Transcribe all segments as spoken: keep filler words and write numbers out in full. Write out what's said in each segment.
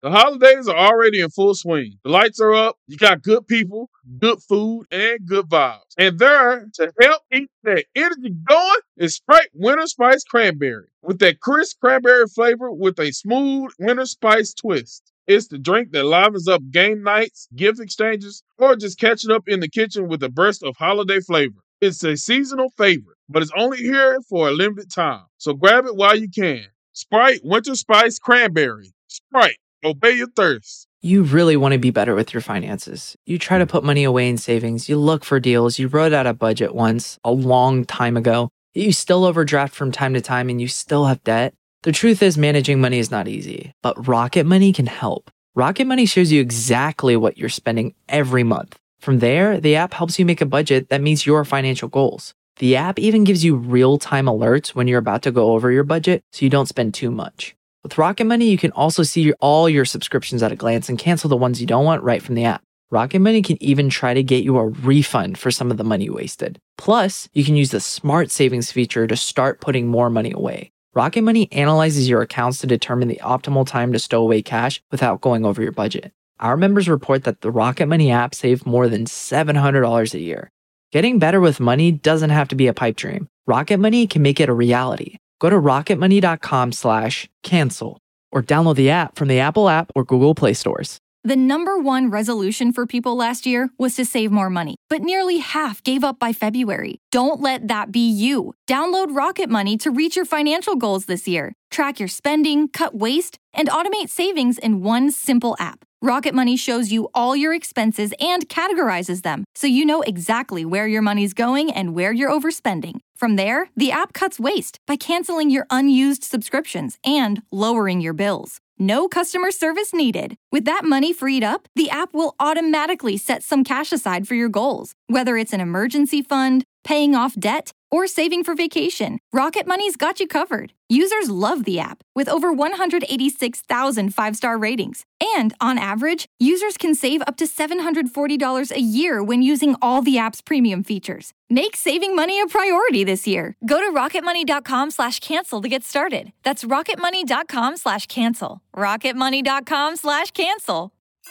The holidays are already in full swing. The lights are up, you got good people, good food, and good vibes. And there to help keep that energy going is Sprite Winter Spice Cranberry. With that crisp cranberry flavor with a smooth winter spice twist. It's the drink that livens up game nights, gift exchanges, or just catching up in the kitchen with a burst of holiday flavor. It's a seasonal favorite, but it's only here for a limited time. So grab it while you can. Sprite Winter Spice Cranberry. Sprite, obey your thirst. You really want to be better with your finances. You try to put money away in savings. You look for deals. You wrote out a budget once, a long time ago. You still overdraft from time to time and you still have debt. The truth is managing money is not easy, but Rocket Money can help. Rocket Money shows you exactly what you're spending every month. From there, the app helps you make a budget that meets your financial goals. The app even gives you real-time alerts when you're about to go over your budget so you don't spend too much. With Rocket Money, you can also see all your subscriptions at a glance and cancel the ones you don't want right from the app. Rocket Money can even try to get you a refund for some of the money you wasted. Plus, you can use the Smart Savings feature to start putting more money away. Rocket Money analyzes your accounts to determine the optimal time to stow away cash without going over your budget. Our members report that the Rocket Money app saved more than seven hundred dollars a year. Getting better with money doesn't have to be a pipe dream. Rocket Money can make it a reality. Go to rocketmoney.com slash cancel or download the app from the Apple app or Google Play stores. The number one resolution for people last year was to save more money, but nearly half gave up by February. Don't let that be you. Download Rocket Money to reach your financial goals this year. Track your spending, cut waste, and automate savings in one simple app. Rocket Money shows you all your expenses and categorizes them, so you know exactly where your money's going and where you're overspending. From there, the app cuts waste by canceling your unused subscriptions and lowering your bills. No customer service needed. With that money freed up, the app will automatically set some cash aside for your goals, whether it's an emergency fund, paying off debt, or saving for vacation. Rocket Money's got you covered. Users love the app with over one hundred eighty-six thousand five-star ratings. And on average, users can save up to seven hundred forty dollars a year when using all the app's premium features. Make saving money a priority this year. Go to rocketmoney.com slash cancel to get started. That's rocketmoney.com slash cancel. rocketmoney.com slash cancel.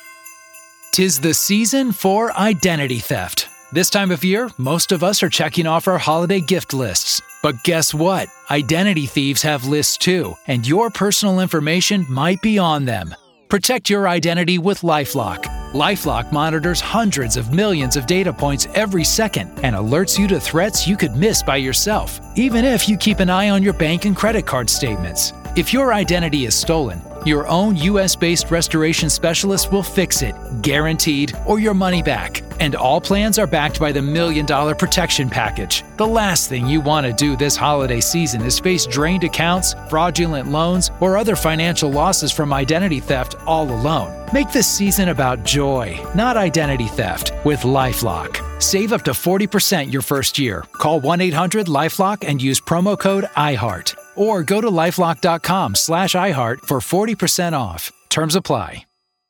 'Tis the season for identity theft. This time of year, most of us are checking off our holiday gift lists. But guess what? Identity thieves have lists too, and your personal information might be on them. Protect your identity with LifeLock. LifeLock monitors hundreds of millions of data points every second and alerts you to threats you could miss by yourself, even if you keep an eye on your bank and credit card statements. If your identity is stolen, your own U S-based restoration specialist will fix it, guaranteed, or your money back. And all plans are backed by the Million Dollar Protection Package. The last thing you want to do this holiday season is face drained accounts, fraudulent loans, or other financial losses from identity theft all alone. Make this season about joy, not identity theft, with LifeLock. Save up to forty percent your first year. Call one eight hundred LifeLock and use promo code iHeart. Or go to lifelock.com slash iHeart for forty percent off. Terms apply.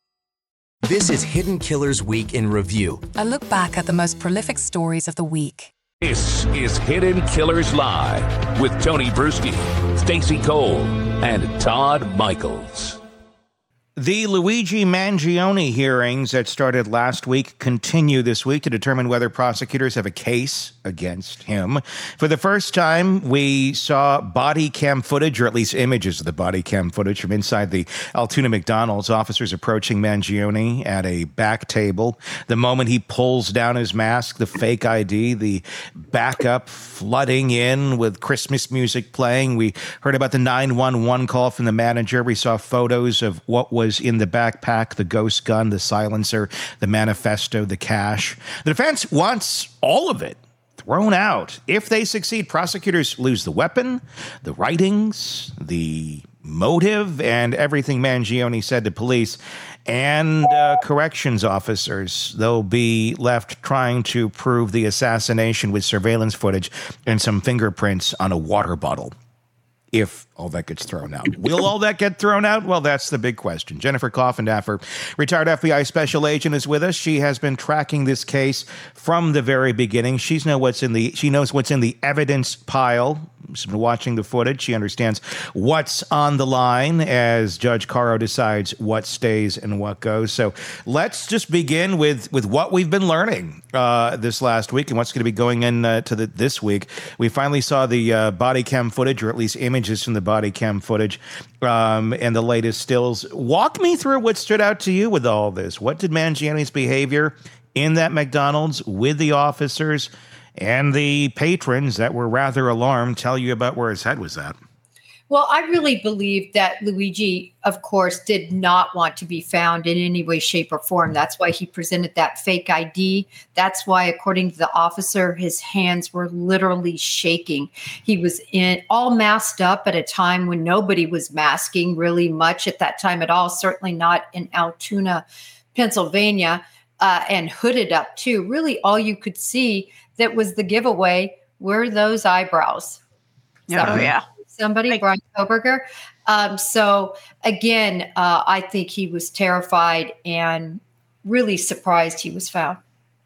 This is Hidden Killers Week in Review. A look back at the most prolific stories of the week. This is Hidden Killers Live with Tony Bruschi, Stacey Cole, and Todd Michaels. The Luigi Mangione hearings that started last week continue this week to determine whether prosecutors have a case against him. For the first time, we saw body cam footage, or at least images of the body cam footage from inside the Altoona McDonald's. Officers approaching Mangione at a back table. The moment he pulls down his mask, the fake I D, the backup flooding in with Christmas music playing. We heard about the nine one one call from the manager. We saw photos of what was in the backpack, the ghost gun, the silencer, the manifesto, the cash. The defense wants all of it thrown out. If they succeed, prosecutors lose the weapon, the writings, the motive, and everything Mangione said to police and uh, corrections officers. They'll be left trying to prove the assassination with surveillance footage and some fingerprints on a water bottle. If all that gets thrown out. Will all that get thrown out? Well, that's the big question. Jennifer Coffindaffer, retired F B I special agent, is with us. She has been tracking this case from the very beginning. She's know what's in the she knows what's in the evidence pile. She's been watching the footage. She understands what's on the line as Judge Caro decides what stays and what goes. So let's just begin with with what we've been learning uh, this last week and what's going to be going in uh, to the, this week. We finally saw the uh, body cam footage, or at least images from the body cam footage, um, and the latest stills. Walk me through what stood out to you with all this. What did Mangioni's behavior in that McDonald's with the officers and the patrons that were rather alarmed tell you about where his head was at? Well, I really believe that Luigi, of course, did not want to be found in any way, shape, or form. That's why he presented that fake I D. That's why, according to the officer, his hands were literally shaking. He was in all masked up at a time when nobody was masking really much at that time at all, certainly not in Altoona, Pennsylvania, uh, and hooded up too. Really, all you could see that was the giveaway were those eyebrows. So, oh, yeah. Somebody, Brian Koberger. Um, so again, uh, I think he was terrified and really surprised he was found.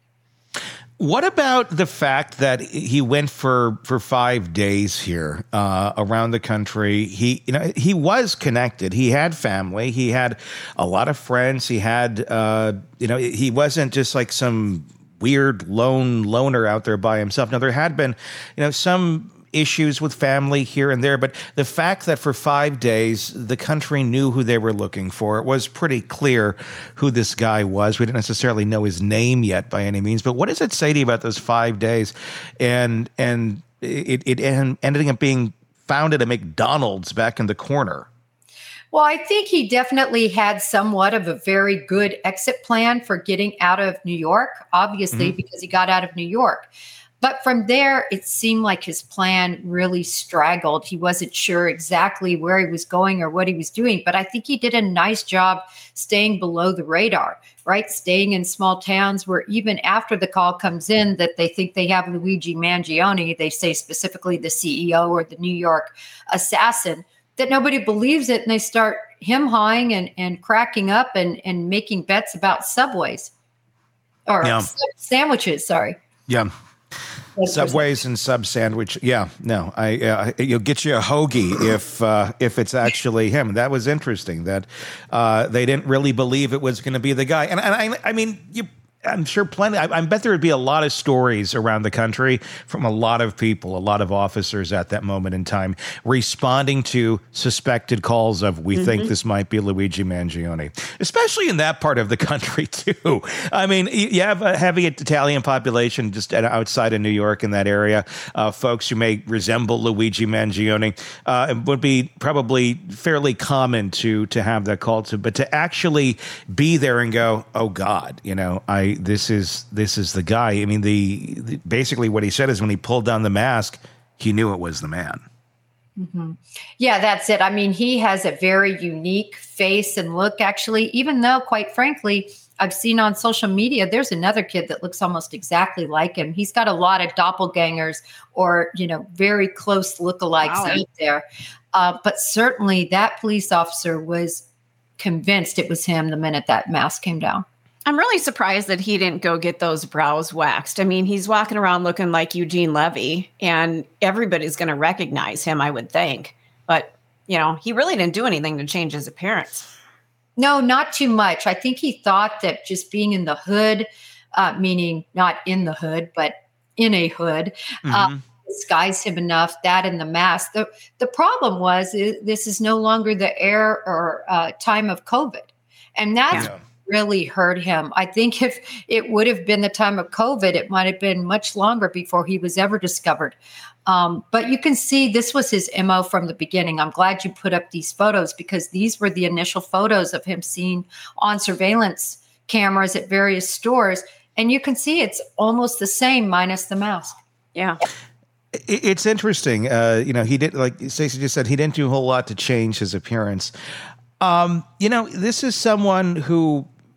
What about the fact that he went for, for five days here uh, around the country? He, you know, he was connected. He had family. He had a lot of friends. He had, uh, you know, he wasn't just like some weird lone loner out there by himself. Now, there had been, you know, some issues with family here and there, but the fact that for five days the country knew who they were looking for, it was pretty clear who this guy was. We didn't necessarily know his name yet by any means, but what does it say to you about those five days and and it, it ended up being found at a McDonald's back in the corner? Well, I think he definitely had somewhat of a very good exit plan for getting out of New York, obviously, mm-hmm. because he got out of New York. But from there, it seemed like his plan really straggled. He wasn't sure exactly where he was going or what he was doing. But I think he did a nice job staying below the radar, right? Staying in small towns where even after the call comes in that they think they have Luigi Mangione, they say specifically the C E O or the New York assassin, that nobody believes it. And they start him-hawing and, and cracking up and, and making bets about Subways or yeah. sandwiches, sorry. Yeah. Subways and sub sandwich. Yeah, no, I uh, you'll get you a hoagie if uh, if it's actually him. That was interesting that uh, they didn't really believe it was going to be the guy. And, and I, I mean, you. I'm sure plenty. I, I bet there would be a lot of stories around the country from a lot of people, a lot of officers at that moment in time responding to suspected calls of, we mm-hmm. think this might be Luigi Mangione, especially in that part of the country, too. I mean, you have a heavy Italian population just outside of New York in that area. Uh, folks who may resemble Luigi Mangione. Uh, it would be probably fairly common to to have that call to, but to actually be there and go, oh, God, you know, I. This is this is the guy. I mean, the, the basically what he said is when he pulled down the mask, he knew it was the man. Mm-hmm. Yeah, that's it. I mean, he has a very unique face and look, actually, even though, quite frankly, I've seen on social media, there's another kid that looks almost exactly like him. He's got a lot of doppelgangers or, you know, very close lookalikes wow. out there. Uh, but certainly that police officer was convinced it was him the minute that mask came down. I'm really surprised that he didn't go get those brows waxed. I mean, he's walking around looking like Eugene Levy, and everybody's going to recognize him, I would think. But, you know, he really didn't do anything to change his appearance. No, not too much. I think he thought that just being in the hood, uh, meaning not in the hood, but in a hood, mm-hmm. uh, disguised him enough, that and the mask. The, the problem was is, this is no longer the era or uh, time of COVID. And that's yeah. really hurt him. I think if it would have been the time of COVID, it might have been much longer before he was ever discovered. Um, but you can see this was his M O from the beginning. I'm glad you put up these photos because these were the initial photos of him seen on surveillance cameras at various stores. And you can see it's almost the same minus the mask. Yeah. It's interesting. Uh, you know, he did, like Stacey just said, he didn't do a whole lot to change his appearance. Um, you know, this is someone who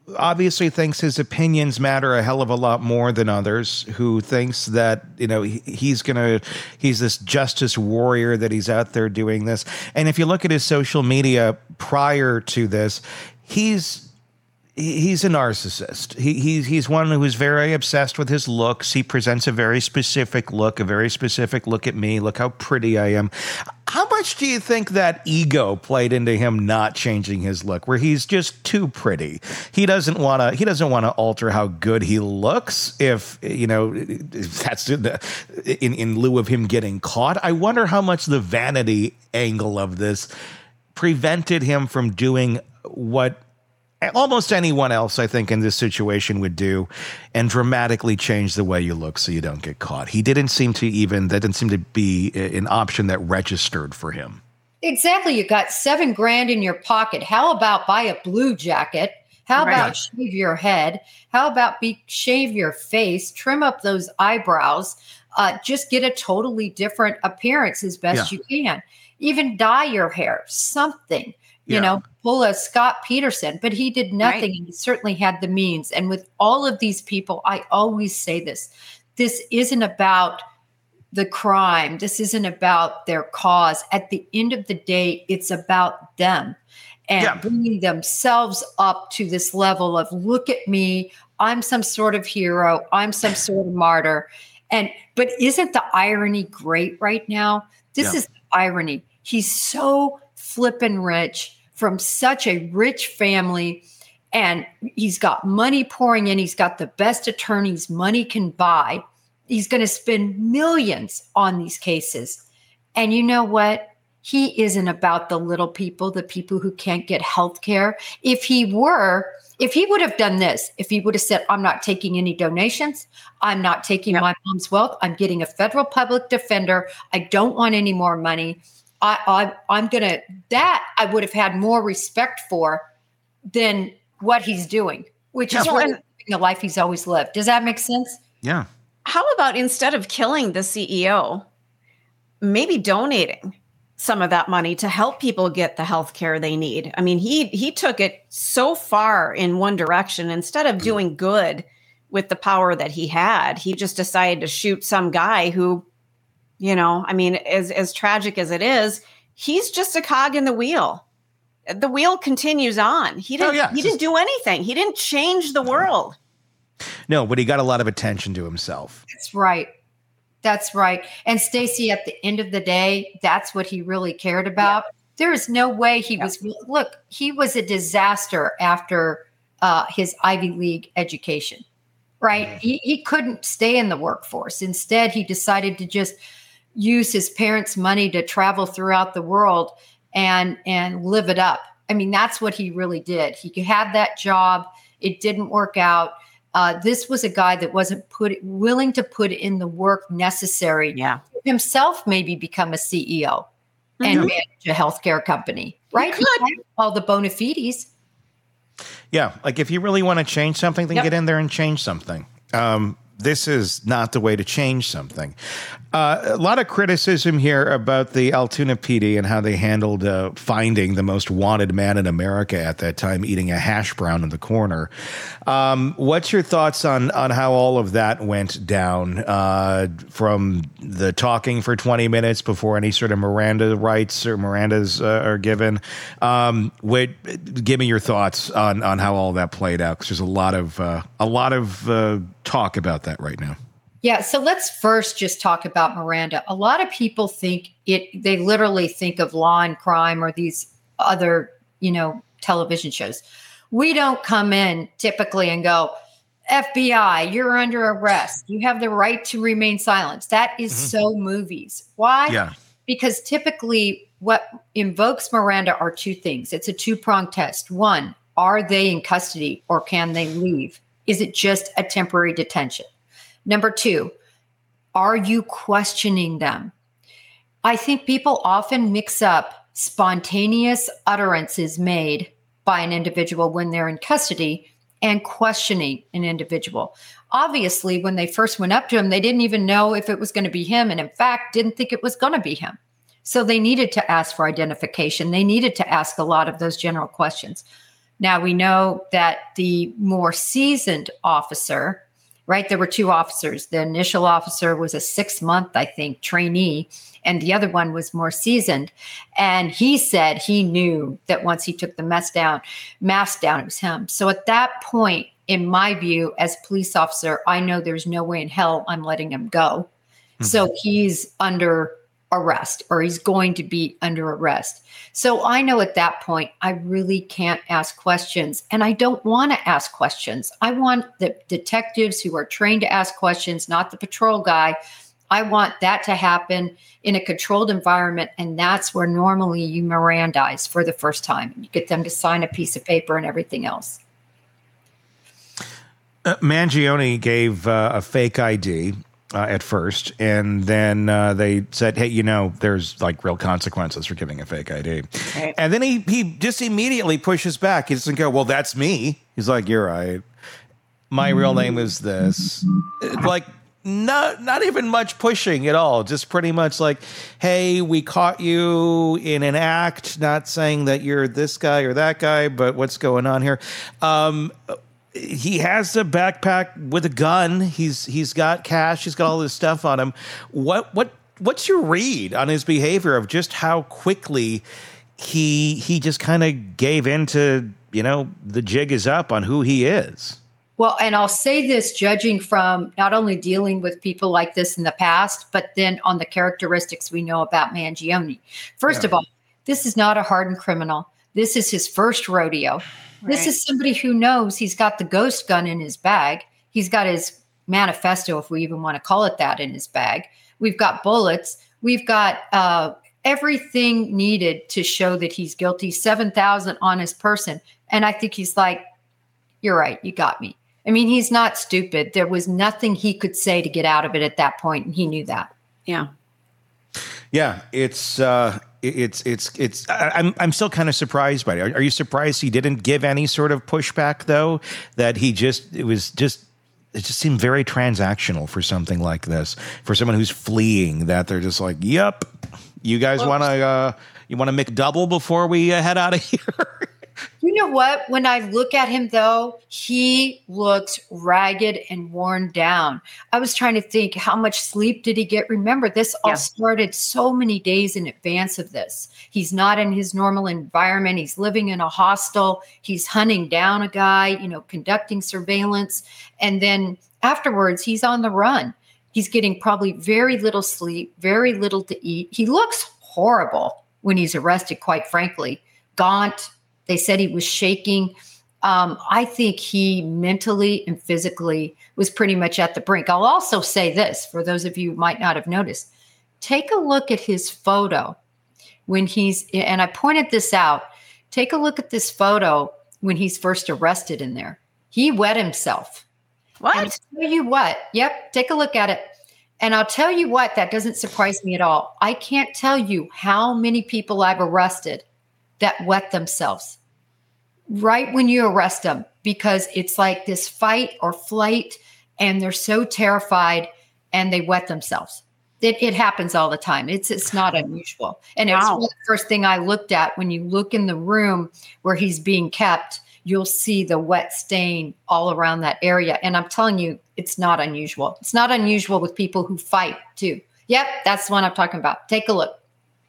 obviously thinks his opinions matter a hell of a lot more than others, who thinks that, you know, he, he's going to, he's this justice warrior, that he's out there doing this. And if you look at his social media prior to this, he's, he's a narcissist. He, he's, he's one who's very obsessed with his looks. He presents a very specific look, a very specific look at me. Look how pretty I am. How much do you think that ego played into him not changing his look, where he's just too pretty? He doesn't want to, he doesn't want to alter how good he looks if, you know, if that's in, in, in lieu of him getting caught. I wonder how much the vanity angle of this prevented him from doing what almost anyone else, I think, in this situation would do, and dramatically change the way you look so you don't get caught. He didn't seem to even, that didn't seem to be an option that registered for him. Exactly. You got seven grand in your pocket. How about buy a blue jacket? How Right. about shave your head? How about be shave your face, trim up those eyebrows, uh, just get a totally different appearance as best Yeah. you can. Even dye your hair, something. You Yeah. know, pull a Scott Peterson, but he did nothing. Right. And he certainly had the means. And with all of these people, I always say this, this isn't about the crime. This isn't about their cause. At the end of the day, it's about them and Yeah. bringing themselves up to this level of, look at me, I'm some sort of hero, I'm some sort of martyr. And, but isn't the irony great right now? This Yeah. is the irony. He's so flippin' rich from such a rich family, and he's got money pouring in. He's got the best attorneys money can buy. He's going to spend millions on these cases. And you know what? He isn't about the little people, the people who can't get health care. If he were, if he would have done this, if he would have said, I'm not taking any donations, I'm not taking Yep. my mom's wealth, I'm getting a federal public defender, I don't want any more money. I, I, I'm going to, that I would have had more respect for than what he's doing, which is Well, really and- living the life he's always lived. Does that make sense? Yeah. How about instead of killing the C E O, maybe donating some of that money to help people get the health care they need? I mean, he he took it so far in one direction. Instead of doing good with the power that he had, he just decided to shoot some guy who, you know, I mean, as as tragic as it is, he's just a cog in the wheel. The wheel continues on. He didn't Oh, yeah. he didn't do anything. He didn't change the world. No, but he got a lot of attention to himself. That's right. That's right. And Stacey, at the end of the day, that's what he really cared about. There is no way he was, look, he was a disaster after uh, his Ivy League education, right? He, he couldn't stay in the workforce. Instead, he decided to just use his parents' money to travel throughout the world and, and live it up. I mean, that's what he really did. He had that job. It didn't work out. Uh, this was a guy that wasn't put willing to put in the work necessary Yeah. to himself, maybe become a C E O and Mhm. manage a healthcare company, right? He had all the bona fides. Yeah, like if you really want to change something, then Yep. get in there and change something. Um, this is not the way to change something. Uh, a lot of criticism here about the Altoona P D and how they handled uh, finding the most wanted man in America at that time eating a hash brown in the corner. Um, what's your thoughts on on how all of that went down, uh, from the talking for twenty minutes before any sort of Miranda rights or Mirandas uh, are given? Um, wait, give me your thoughts on on how all that played out, because there's a lot of uh, a lot of uh, talk about that right now. Yeah. So let's first just talk about Miranda. A lot of people think it, they literally think of Law and Crime or these other, you know, television shows. We don't come in typically and go, F B I, you're under arrest. You have the right to remain silent. That is Mhm. so movies. Why? Yeah. Because typically what invokes Miranda are two things. It's a two-pronged test. One, are they in custody or can they leave? Is it just a temporary detention? Number two, are you questioning them? I think people often mix up spontaneous utterances made by an individual when they're in custody and questioning an individual. Obviously, when they first went up to him, they didn't even know if it was going to be him, and in fact, didn't think it was going to be him. So they needed to ask for identification. They needed to ask a lot of those general questions. Now we know that the more seasoned officer, right? There were two officers. The initial officer was a six month, I think, trainee, and the other one was more seasoned. And he said he knew that once he took the mess down, mask down, it was him. So at that point, in my view, as a police officer, I know there's no way in hell I'm letting him go. Mm-hmm. So he's under arrest, or he's going to be under arrest. So I know at that point, I really can't ask questions, and I don't want to ask questions. I want the detectives who are trained to ask questions, not the patrol guy. I want that to happen in a controlled environment, and that's where normally you Mirandize for the first time. You get them to sign a piece of paper and everything else. Uh, Mangione gave uh, a fake I D uh, at first, and then uh, they said, hey, you know, there's like real consequences for giving a fake I D. Right. And then he, he just immediately pushes back. He doesn't go, well, that's me. He's like, you're right. My real name is this. Like, not, not even much pushing at all. Just pretty much like, hey, we caught you in an act, not saying that you're this guy or that guy, but what's going on here? Um, He has a backpack with a gun. He's he's got cash. He's got all this stuff on him. What what what's your read on his behavior of just how quickly he he just kind of gave into, you know, the jig is up on who he is? Well, and I'll say this, judging from not only dealing with people like this in the past, but then on the characteristics we know about Mangione. First yeah. of all, this is not a hardened criminal. This is his first rodeo. Right. This is somebody who knows he's got the ghost gun in his bag. He's got his manifesto, if we even want to call it that, in his bag. We've got bullets. We've got uh, everything needed to show that he's guilty, seven thousand on his person. And I think he's like, you're right, you got me. I mean, he's not stupid. There was nothing he could say to get out of it at that point, and he knew that. Yeah. Yeah, it's uh, it's it's it's. I, I'm I'm still kind of surprised by it. Are, are you surprised he didn't give any sort of pushback, though? That he just it was just it just seemed very transactional for something like this, for someone who's fleeing. That they're just like, "Yep, you guys well, want to uh, you want to McDouble before we uh, head out of here." You know what? When I look at him, though, he looks ragged and worn down. I was trying to think, how much sleep did he get? Remember, this all yeah. started so many days in advance of this. He's not in his normal environment. He's living in a hostel. He's hunting down a guy, you know, conducting surveillance. And then afterwards, he's on the run. He's getting probably very little sleep, very little to eat. He looks horrible when he's arrested, quite frankly. Gaunt. They said he was shaking. Um, I think he mentally and physically was pretty much at the brink. I'll also say this, for those of you who might not have noticed, take a look at his photo when he's, and I pointed this out, take a look at this photo when he's first arrested in there. He wet himself. What? And I'll tell you what, yep, take a look at it. And I'll tell you what, that doesn't surprise me at all. I can't tell you how many people I've arrested that wet themselves right when you arrest them, because it's like this fight or flight and they're so terrified and they wet themselves. It, it happens all the time. It's it's not unusual. And wow. It's one of the first thing I looked at. When you look in the room where he's being kept, you'll see the wet stain all around that area. And I'm telling you, it's not unusual. It's not unusual with people who fight too. Yep, that's the one I'm talking about. Take a look.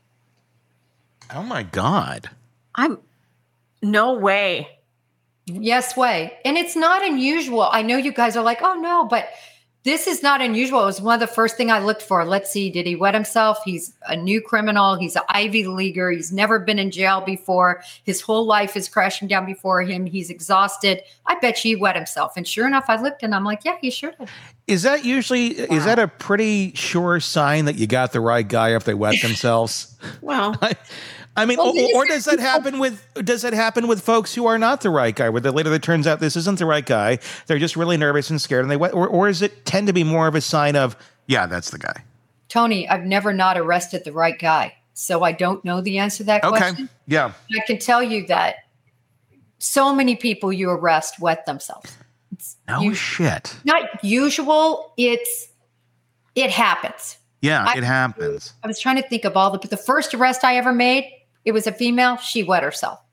Oh my God. I'm no way. Yes, way. And it's not unusual. I know you guys are like, oh no, but this is not unusual. It was one of the first thing I looked for. Let's see. Did he wet himself? He's a new criminal. He's an Ivy Leaguer. He's never been in jail before. His whole life is crashing down before him. He's exhausted. I bet you he wet himself. And sure enough, I looked and I'm like, yeah, he sure did. Is that usually, wow. is that a pretty sure sign that you got the right guy if they wet themselves? Well, I, I mean, well, or, or does that happen with does that happen with folks who are not the right guy, where the later it turns out this isn't the right guy, they're just really nervous and scared, and they or, or does it tend to be more of a sign of, yeah, that's the guy? Tony, I've never not arrested the right guy, so I don't know the answer to that okay. question. Yeah, I can tell you that so many people you arrest wet themselves. It's no usual. shit. Not usual. It's it happens. Yeah, I, it happens. I was trying to think of all the the first arrest I ever made. It was a female. She wet herself.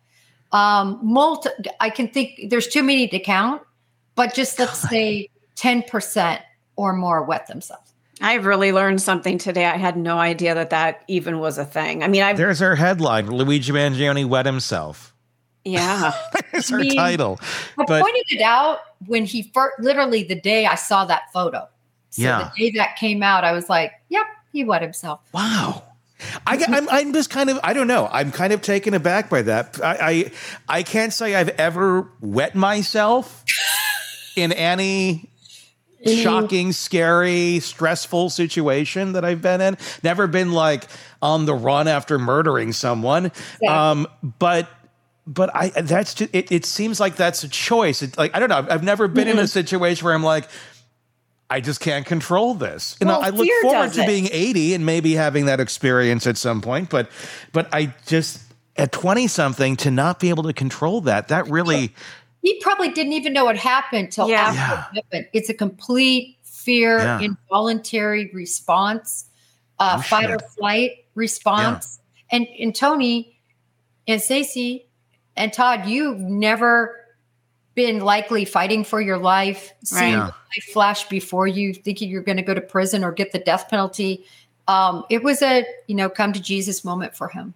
Um, multi, I can think there's too many to count, but just let's say ten percent or more wet themselves. I've really learned something today. I had no idea that that even was a thing. I mean, I've, there's our headline: Luigi Mangione wet himself. Yeah, there's her I mean, title. I But pointed it out when he first, literally the day I saw that photo. So Yeah. the day that came out, I was like, "Yep, he wet himself." wow. I, I'm, I'm just kind of, I don't know. I'm kind of taken aback by that. I, I, I can't say I've ever wet myself in any shocking, scary, stressful situation that I've been in. Never been like on the run after murdering someone. Yeah. Um, but, but I, that's just, it, it seems like that's a choice. It, like, I don't know. I've, I've never been in a situation where I'm like, I just can't control this. And Well, I look fear forward does to it. being eighty and maybe having that experience at some point. But, but I just, at twenty something, to not be able to control that, that really, He probably didn't even know what happened till Yeah. after Yeah. it happened. It's a complete fear, Yeah. involuntary response, uh, Oh, fight shit. or flight response. And and Tony and Stacey and Todd, you've never been likely fighting for your life, seeing Right. Yeah. life flash before you, thinking you're going to go to prison or get the death penalty. Um, it was a you know come to Jesus moment for him.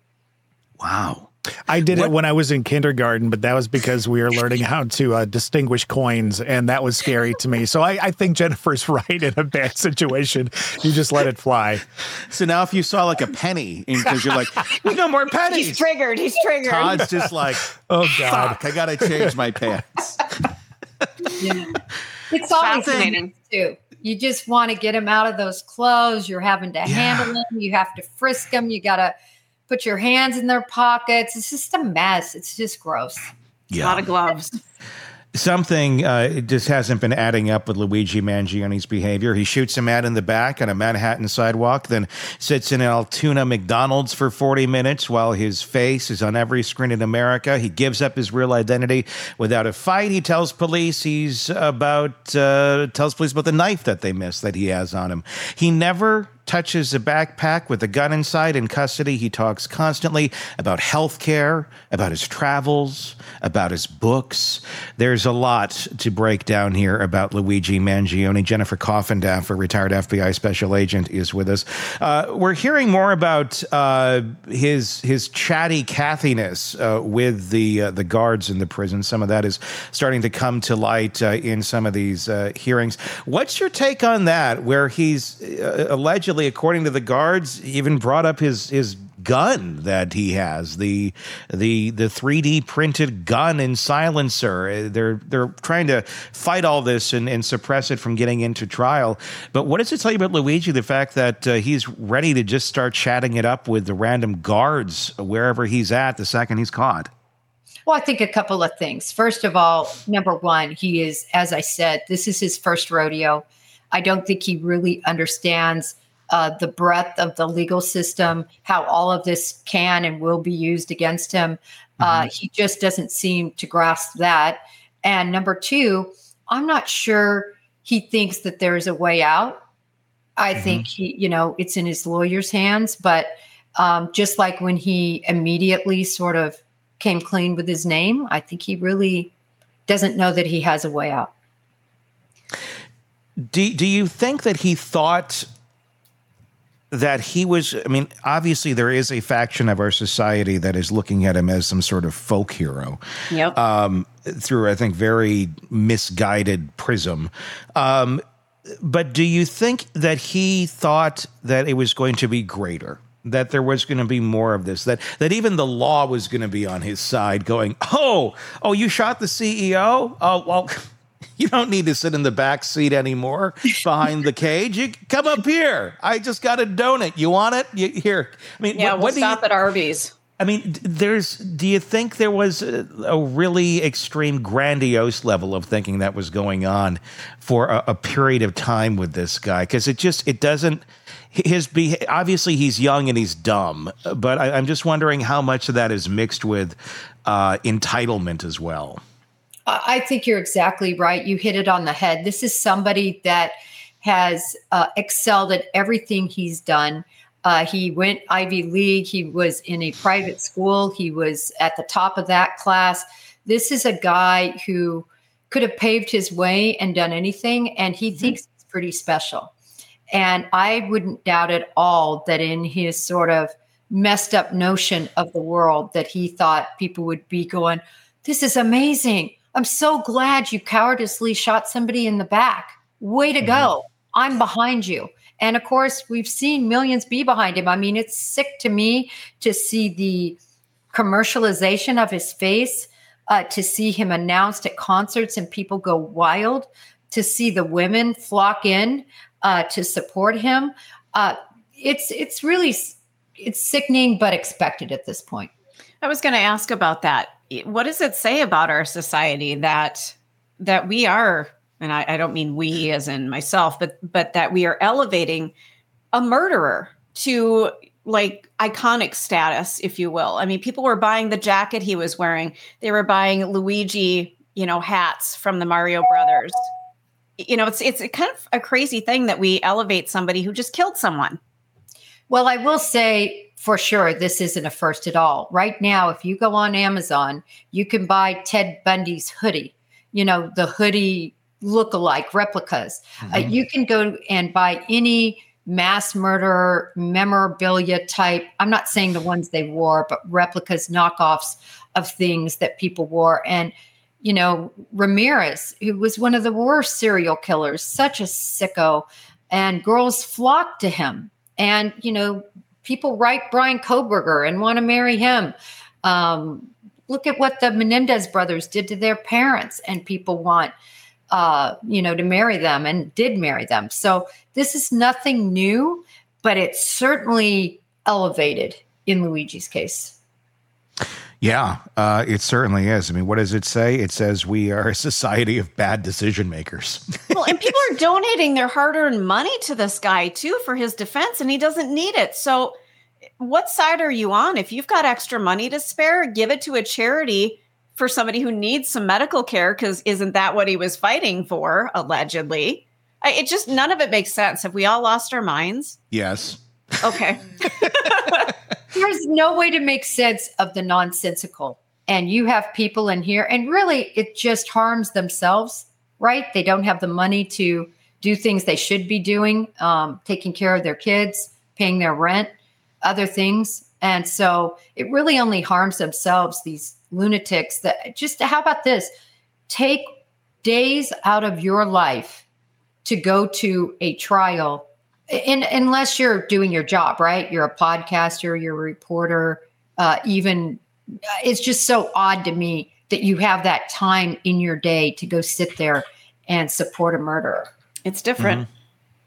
wow. I did What- it when I was in kindergarten, but that was because we were learning how to uh, distinguish coins, and that was scary to me. So I, I think Jennifer's right. In a bad situation, you just let it fly. So now if you saw like a penny, because you're like, there's no more pennies. he's triggered. He's triggered. Todd's just like, Oh God! fuck, I got to change my pants. Yeah. It's always Fascinating. too. You just want to get him out of those clothes. You're having to handle them. You have to frisk them. You got to put your hands in their pockets. It's just a mess. It's just gross. A lot of gloves. Something uh, it just hasn't been adding up with Luigi Mangione's behavior. He shoots a man in the back on a Manhattan sidewalk, then sits in an Altoona McDonald's for forty minutes while his face is on every screen in America. He gives up his real identity without a fight. He tells police he's about uh, tells police about the knife that they missed that he has on him. He never touches a backpack with a gun inside. In custody, he talks constantly about health care, about his travels, about his books. There's a lot to break down here about Luigi Mangione. Jennifer Coffindaffer, retired F B I special agent, is with us. Uh, we're hearing more about uh, his his chatty Cathiness uh, with the uh, the guards in the prison. Some of that is starting to come to light uh, in some of these uh, hearings. What's your take on that, where he's uh, allegedly, according to the guards, even brought up his his gun that he has, the the the three D printed gun and silencer? They're they're trying to fight all this and, and suppress it from getting into trial. But what does it tell you about Luigi, the fact that uh, he's ready to just start chatting it up with the random guards wherever he's at the second he's caught? Well, I think a couple of things. First of all, number one, he is, as I said, this is his first rodeo. I don't think he really understands uh, the breadth of the legal system, how all of this can and will be used against him. Uh, he just doesn't seem to grasp that. And number two, I'm not sure he thinks that there's a way out. I think he, you know, it's in his lawyer's hands. But um, just like when he immediately sort of came clean with his name, I think he really doesn't know that he has a way out. Do, do you think that he thought that he was, I mean, obviously there is a faction of our society that is looking at him as some sort of folk hero. Yep. Um, through, I think, very misguided prism. Um, but do you think that he thought that it was going to be greater? That there was going to be more of this, that that even the law was going to be on his side, going, oh, oh, you shot the C E O? Oh, well, you don't need to sit in the back seat anymore behind the cage. You come up here. I just got a donut. You want it? You, here. I mean, Yeah, what, we'll what do stop you, at Arby's. I mean, d- there's, do you think there was a, a really extreme, grandiose level of thinking that was going on for a, a period of time with this guy? Because it just, it doesn't, his be obviously he's young and he's dumb, but I, I'm just wondering how much of that is mixed with uh, entitlement as well. I think you're exactly right. You hit it on the head. This is somebody that has uh, excelled at everything he's done. Uh, he went Ivy League. He was in a private school. He was at the top of that class. This is a guy who could have paved his way and done anything, and he mm-hmm. thinks it's pretty special. And I wouldn't doubt at all that in his sort of messed up notion of the world that he thought people would be going, this is amazing. I'm so glad you cowardice shot somebody in the back. Way to mm-hmm. go. I'm behind you. And of course, we've seen millions be behind him. I mean, it's sick to me to see the commercialization of his face, uh, to see him announced at concerts and people go wild, to see the women flock in uh, to support him. Uh, it's it's really it's sickening, but expected at this point. I was going to ask about that. What does it say about our society that that we are? And I, I don't mean we as in myself, but but that we are elevating a murderer to like iconic status, if you will. I mean, people were buying the jacket he was wearing. They were buying Luigi, you know, hats from the Mario Brothers. You know, it's it's a kind of a crazy thing that we elevate somebody who just killed someone. Well, I will say for sure, this isn't a first at all. Right now, if you go on Amazon, you can buy Ted Bundy's hoodie, you know, the hoodie look-alike replicas. Mm-hmm. Uh, you can go and buy any mass murder memorabilia type. I'm not saying the ones they wore, but replicas, knockoffs of things that people wore. And, you know, Ramirez, who was one of the worst serial killers, such a sicko, and girls flocked to him. And, you know, people write Brian Kohberger and want to marry him. Um, look at what the Menendez brothers did to their parents, and people want Uh, you know, to marry them and did marry them. So this is nothing new, but it's certainly elevated in Luigi's case. Yeah, uh, it certainly is. I mean, what does it say? It says we are a society of bad decision makers. Well, and people are donating their hard-earned money to this guy, too, for his defense, and he doesn't need it. So what side are you on? If you've got extra money to spare, give it to a charity for somebody who needs some medical care, because isn't that what he was fighting for, allegedly? I, it just, none of it makes sense. Have we all lost our minds? Yes. Okay. There's no way to make sense of the nonsensical. And you have people in here, and really it just harms themselves, right? They don't have the money to do things they should be doing, um, taking care of their kids, paying their rent, other things. And so it really only harms themselves, these lunatics that just, how about this? Take days out of your life to go to a trial, in, unless you're doing your job, right? You're a podcaster, you're a reporter, uh, even it's just so odd to me that you have that time in your day to go sit there and support a murderer. It's different. Mm-hmm.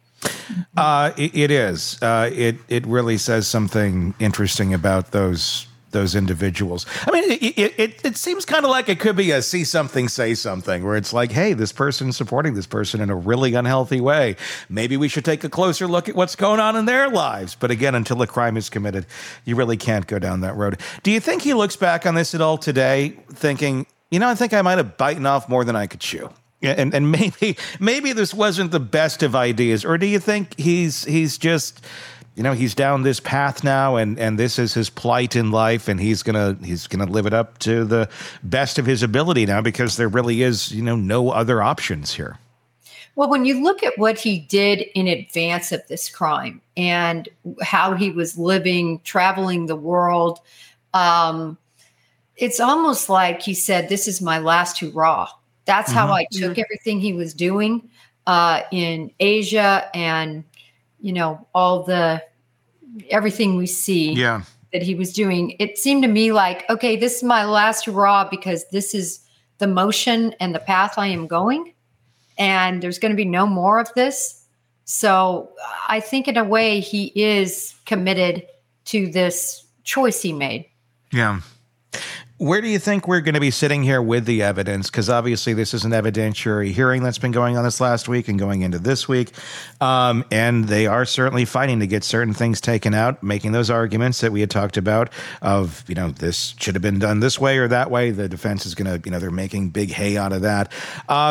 Uh, it, it is. Uh, it it really says something interesting about those those individuals. I mean, it it, it, it seems kind of like it could be a see something, say something, where it's like, hey, this person's supporting this person in a really unhealthy way. Maybe we should take a closer look at what's going on in their lives. But again, until a crime is committed, you really can't go down that road. Do you think he looks back on this at all today thinking, you know, I think I might have bitten off more than I could chew? And and maybe maybe this wasn't the best of ideas, or do you think he's he's just, you know, he's down this path now, and, and this is his plight in life, and he's gonna he's gonna live it up to the best of his ability now, because there really is, you know, no other options here. Well, when you look at what he did in advance of this crime and how he was living, traveling the world, um, it's almost like he said, "This is my last hurrah." That's how mm-hmm. I took everything he was doing uh, in Asia, and, you know, all the, everything we see yeah. that he was doing. It seemed to me like, okay, this is my last hurrah, because this is the motion and the path I am going, and there's going to be no more of this. So I think in a way he is committed to this choice he made. Yeah. Where do you think we're going to be sitting here with the evidence? Because obviously this is an evidentiary hearing that's been going on this last week and going into this week. Um, and they are certainly fighting to get certain things taken out, making those arguments that we had talked about of, you know, this should have been done this way or that way. The defense is going to, you know, they're making big hay out of that. Um,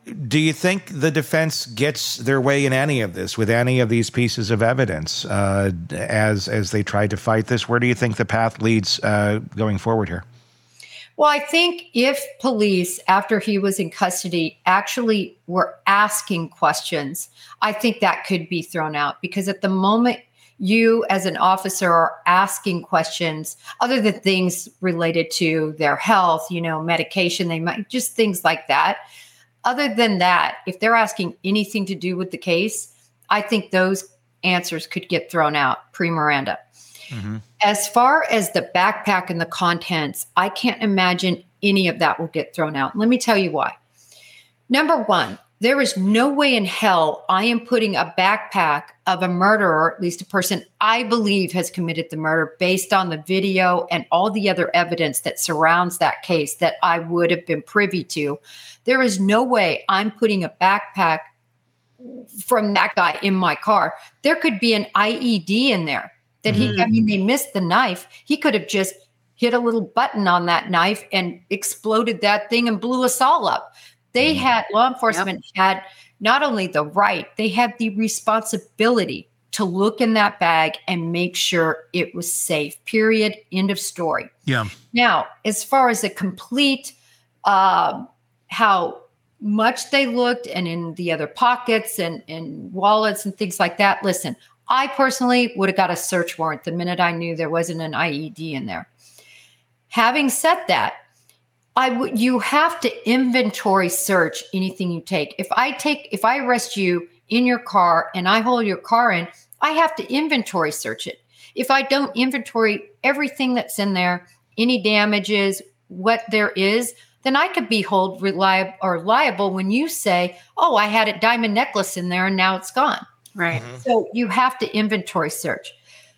do you think the defense gets their way in any of this with any of these pieces of evidence uh, as as they try to fight this? Where do you think the path leads uh, going forward here? Well, I think if police, after he was in custody, actually were asking questions, I think that could be thrown out, because at the moment you as an officer are asking questions other than things related to their health, you know, medication, they might just things like that. Other than that, if they're asking anything to do with the case, I think those answers could get thrown out pre-Miranda. Mm-hmm. As far as the backpack and the contents, I can't imagine any of that will get thrown out. Let me tell you why. Number one, there is no way in hell I am putting a backpack of a murderer, at least a person I believe has committed the murder, based on the video and all the other evidence that surrounds that case that I would have been privy to. There is no way I'm putting a backpack from that guy in my car. There could be an I E D in there that he, mm-hmm. I mean, they missed the knife. He could have just hit a little button on that knife and exploded that thing and blew us all up. They had, law enforcement yep. had not only the right, they had the responsibility to look in that bag and make sure it was safe, period, end of story. Yeah. Now, as far as a complete, uh, how much they looked and in the other pockets and, and wallets and things like that, listen, I personally would have got a search warrant the minute I knew there wasn't an I E D in there. Having said that, I would, you have to inventory search anything you take. If I take, if I arrest you in your car and I hold your car in, I have to inventory search it. If I don't inventory everything that's in there, any damages, what there is, then I could be held reliable or liable when you say, oh, I had a diamond necklace in there and now it's gone. Right. Mm-hmm. So you have to inventory search.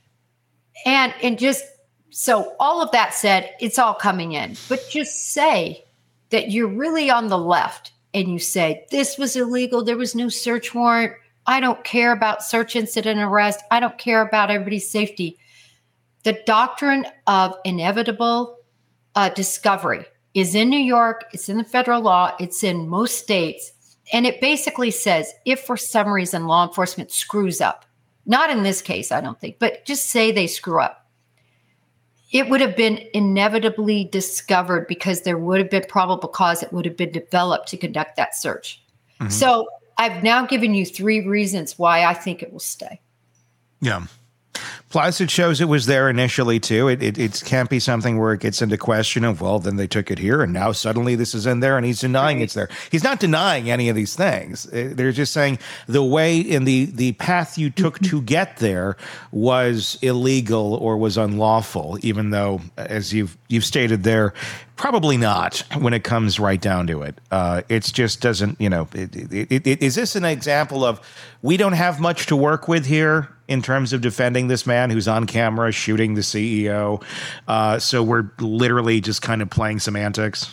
And, and just, so all of that said, it's all coming in, but just say that you're really on the left and you say, this was illegal. There was no search warrant. I don't care about search incident arrest. I don't care about everybody's safety. The doctrine of inevitable uh, discovery is in New York. It's in the federal law. It's in most states. And it basically says, if for some reason law enforcement screws up, not in this case, I don't think, but just say they screw up, it would have been inevitably discovered because there would have been probable cause that would have been developed to conduct that search. Mm-hmm. So I've now given you three reasons why I think it will stay. Yeah. Plus, it shows it was there initially, too. It, it it can't be something where it gets into question of, well, then they took it here, and now suddenly this is in there, and he's denying right. it's there. He's not denying any of these things. They're just saying the way in the, the path you took to get there was illegal or was unlawful, even though, as you've you've stated there, probably not when it comes right down to it. Uh, it just doesn't, you know, it, it, it, it, is this an example of we don't have much to work with here in terms of defending this man who's on camera shooting the C E O? Uh, so we're literally just kind of playing semantics?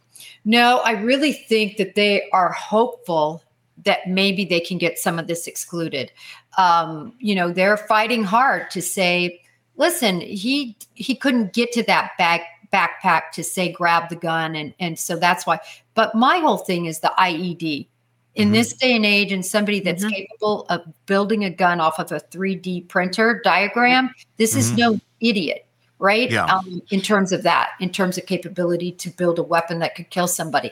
No, I really think that they are hopeful that maybe they can get some of this excluded. Um, you know, they're fighting hard to say, listen, he he couldn't get to that bag backpack to say grab the gun, and and so that's why. But my whole thing is the I E D. In mm-hmm. this day and age, and somebody that's mm-hmm. capable of building a gun off of a three D printer diagram, this mm-hmm. is no idiot, right? Yeah. Um, in terms of that, in terms of capability to build a weapon that could kill somebody.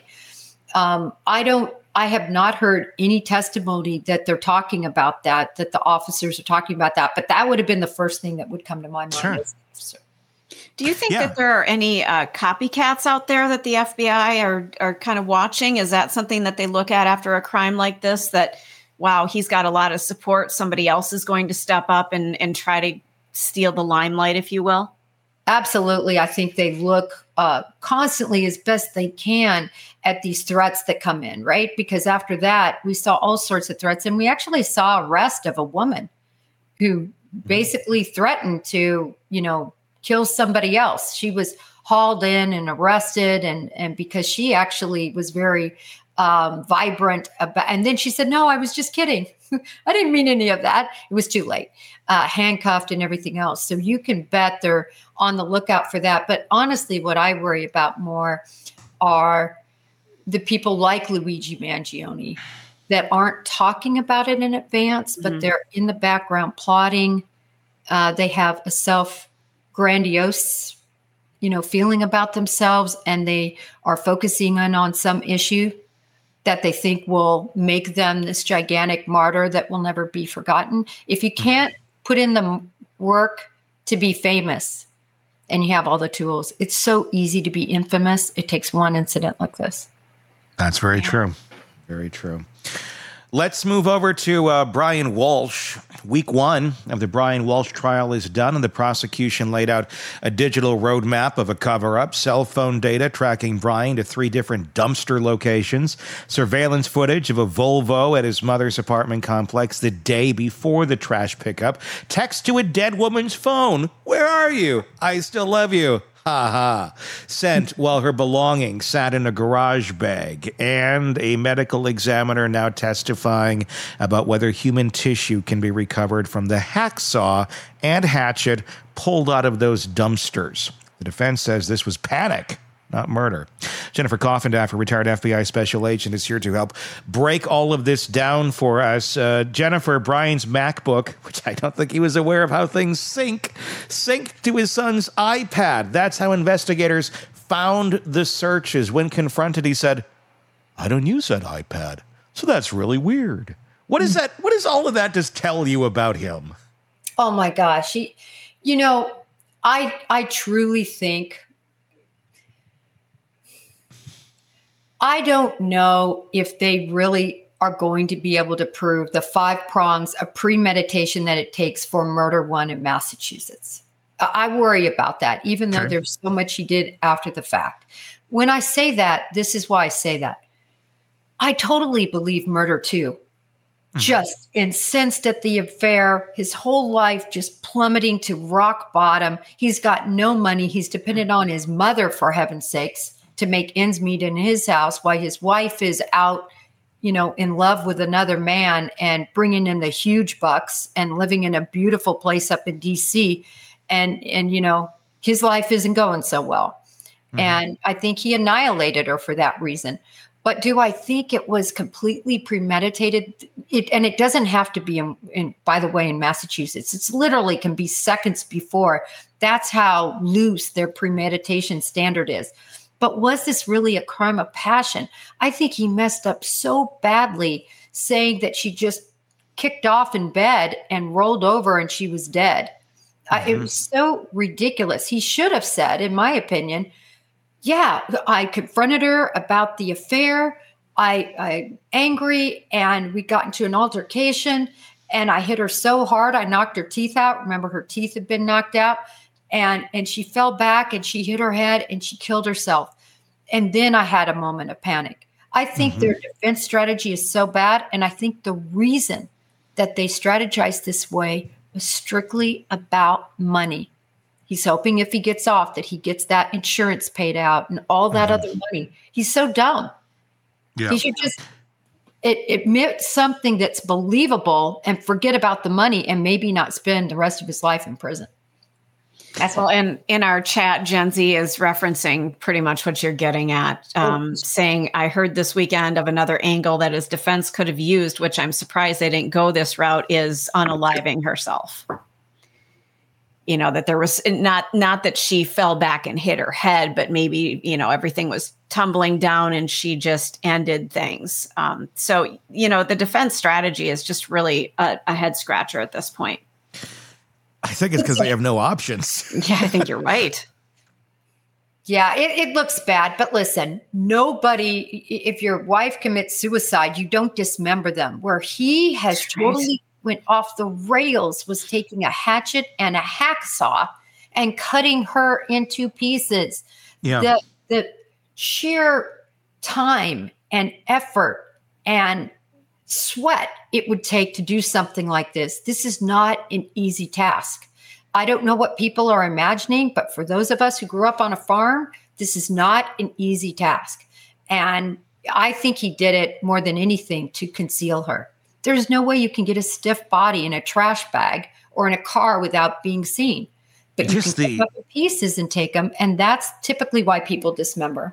Um, I don't, I have not heard any testimony that they're talking about that, that the officers are talking about that, but that would have been the first thing that would come to my mind. Sure. As, Do you think yeah. that there are any uh, copycats out there that the F B I are are kind of watching? Is that something that they look at after a crime like this, that, wow, he's got a lot of support, somebody else is going to step up and, and try to steal the limelight, if you will? Absolutely. I think they look uh, constantly as best they can at these threats that come in, right? Because after that, we saw all sorts of threats, and we actually saw arrest of a woman who basically threatened to, you know, kill somebody else. She was hauled in and arrested, and and because she actually was very um, vibrant about, and then she said, no, I was just kidding. I didn't mean any of that. It was too late, uh, handcuffed and everything else. So you can bet they're on the lookout for that. But honestly, what I worry about more are the people like Luigi Mangione that aren't talking about it in advance, but mm-hmm. they're in the background plotting. Uh, they have a self-grandiose, you know, feeling about themselves, and they are focusing in on some issue that they think will make them this gigantic martyr that will never be forgotten. If you can't put in the work to be famous and you have all the tools, it's so easy to be infamous. It takes one incident like this. That's very yeah. true. Very true. Let's move over to uh, Brian Walsh. Week one of the Brian Walsh trial is done, and the prosecution laid out a digital roadmap of a cover-up, cell phone data tracking Brian to three different dumpster locations, surveillance footage of a Volvo at his mother's apartment complex the day before the trash pickup, text to a dead woman's phone. Where are you? I still love you. Ha ha. Sent while her belongings sat in a garage bag, and a medical examiner now testifying about whether human tissue can be recovered from the hacksaw and hatchet pulled out of those dumpsters. The defense says this was panic, not murder. Jennifer Coffendaff, a retired F B I special agent, is here to help break all of this down for us. Uh, Jennifer, Brian's MacBook, which I don't think he was aware of how things sync, synced to his son's iPad. That's how investigators found the searches. When confronted, he said, I don't use that iPad, so that's really weird. What is that? What does all of that just tell you about him? Oh, my gosh. He, you know, I I truly think I don't know if they really are going to be able to prove the five prongs of premeditation that it takes for murder one in Massachusetts. I worry about that, even though okay. there's so much he did after the fact. When I say that, this is why I say that. I totally believe murder two. Mm-hmm. Just incensed at the affair, his whole life just plummeting to rock bottom. He's got no money. He's dependent on his mother, for heaven's sakes, to make ends meet in his house while his wife is out, you know, in love with another man and bringing in the huge bucks and living in a beautiful place up in D C. And, and, you know, his life isn't going so well. Mm-hmm. And I think he annihilated her for that reason. But do I think it was completely premeditated? It, and it doesn't have to be, in, in, by the way, in Massachusetts. It's literally can be seconds before. That's how loose their premeditation standard is. But was this really a crime of passion? I think he messed up so badly saying that she just kicked off in bed and rolled over and she was dead. Mm-hmm. Uh, it was so ridiculous. He should have said, in my opinion, yeah, I confronted her about the affair. I, I'm angry and we got into an altercation and I hit her so hard I knocked her teeth out. Remember, her teeth had been knocked out. And and she fell back and she hit her head and she killed herself. And then I had a moment of panic. I think mm-hmm. their defense strategy is so bad. And I think the reason that they strategized this way was strictly about money. He's hoping if he gets off that he gets that insurance paid out and all that mm-hmm. other money. He's so dumb. Yeah. He should just it, admit something that's believable and forget about the money and maybe not spend the rest of his life in prison. That's well, and in our chat, Gen Z is referencing pretty much what you're getting at, um, saying, I heard this weekend of another angle that his defense could have used, which I'm surprised they didn't go this route, is unaliving herself. You know, that there was not, not that she fell back and hit her head, but maybe, you know, everything was tumbling down and she just ended things. Um, so, you know, the defense strategy is just really a, a head scratcher at this point. I think it's because they have no options. Yeah, I think you're right. Yeah, it, it looks bad. But listen, nobody, if your wife commits suicide, you don't dismember them. Where he has That's totally right. went off the rails was taking a hatchet and a hacksaw and cutting her into pieces. Yeah. The, the sheer time and effort and sweat it would take to do something like this. This is not an easy task. I don't know what people are imagining, but for those of us who grew up on a farm, this is not an easy task. And I think he did it more than anything to conceal her. There's no way you can get a stiff body in a trash bag or in a car without being seen. But Just you can the, pick up the pieces and take them. And that's typically why people dismember.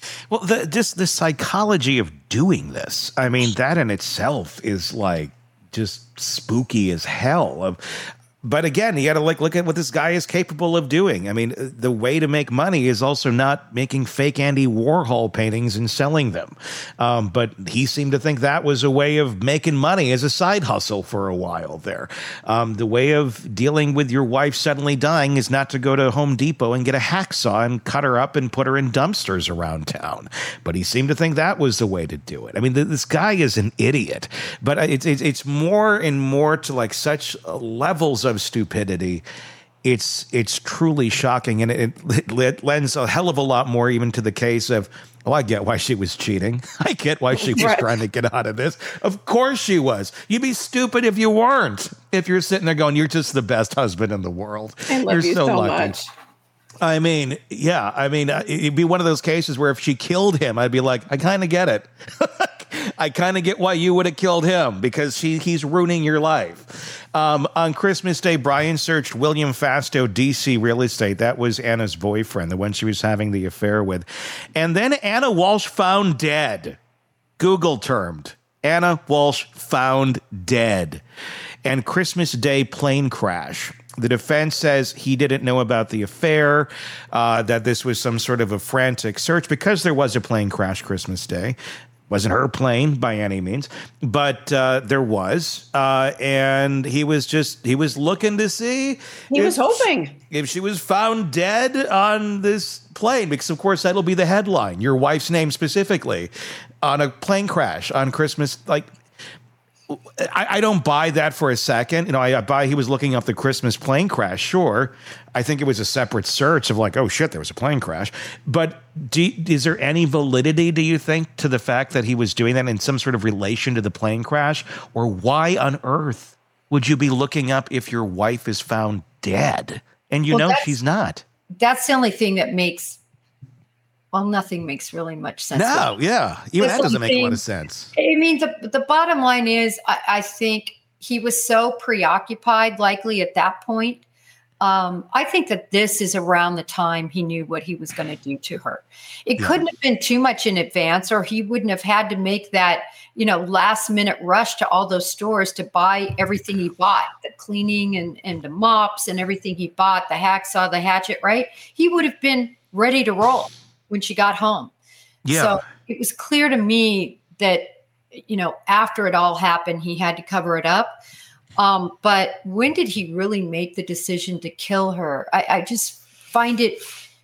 Well, the, just the psychology of doing this. I mean, that in itself is like just spooky as hell. Of, but again, you got to like look at what this guy is capable of doing. I mean, the way to make money is also not making fake Andy Warhol paintings and selling them. Um, but he seemed to think that was a way of making money as a side hustle for a while there. Um, the way of dealing with your wife suddenly dying is not to go to Home Depot and get a hacksaw and cut her up and put her in dumpsters around town. But he seemed to think that was the way to do it. I mean, th- this guy is an idiot. But it's, it's, it's more and more to like such levels of of stupidity. It's it's truly shocking, and it, it, it lends a hell of a lot more even to the case of, oh, I get why she was cheating. I get why she was right. trying to get out of this. Of course she was. You'd be stupid if you weren't. If you're sitting there going, you're just the best husband in the world. I love you're you so, so lucky. much. I mean, yeah. I mean, it'd be one of those cases where if she killed him, I'd be like, I kind of get it. I kind of get why you would have killed him, because he, he's ruining your life. Um, on Christmas Day, Brian searched William Fastow, D C real estate. That was Anna's boyfriend, the one she was having the affair with. And then Anna Walsh found dead. Google termed. Anna Walsh found dead. And Christmas Day plane crash. The defense says he didn't know about the affair, uh, that this was some sort of a frantic search because there was a plane crash Christmas Day. Wasn't her plane by any means, but uh, there was. Uh, and he was just, he was looking to see. He was hoping. She, if she was found dead on this plane, because of course that'll be the headline, your wife's name specifically, on a plane crash on Christmas. Like, I, I don't buy that for a second. You know, I, I buy he was looking up the Christmas plane crash. Sure. I think it was a separate search of like, oh shit, there was a plane crash. But do, is there any validity, do you think, to the fact that he was doing that in some sort of relation to the plane crash? Or why on earth would you be looking up if your wife is found dead and you well, know she's not? That's the only thing that makes, well, nothing makes really much sense. No, yeah. Even that doesn't make a lot of sense. I mean, the, the bottom line is, I, I think he was so preoccupied, likely at that point. Um, I think that this is around the time he knew what he was going to do to her. It yeah. couldn't have been too much in advance, or he wouldn't have had to make that, you know, last minute rush to all those stores to buy everything he bought, the cleaning and, and the mops and everything he bought, the hacksaw, the hatchet, right? He would have been ready to roll when she got home. Yeah. So it was clear to me that, you know, after it all happened, he had to cover it up. Um, but when did he really make the decision to kill her? I, I just find it,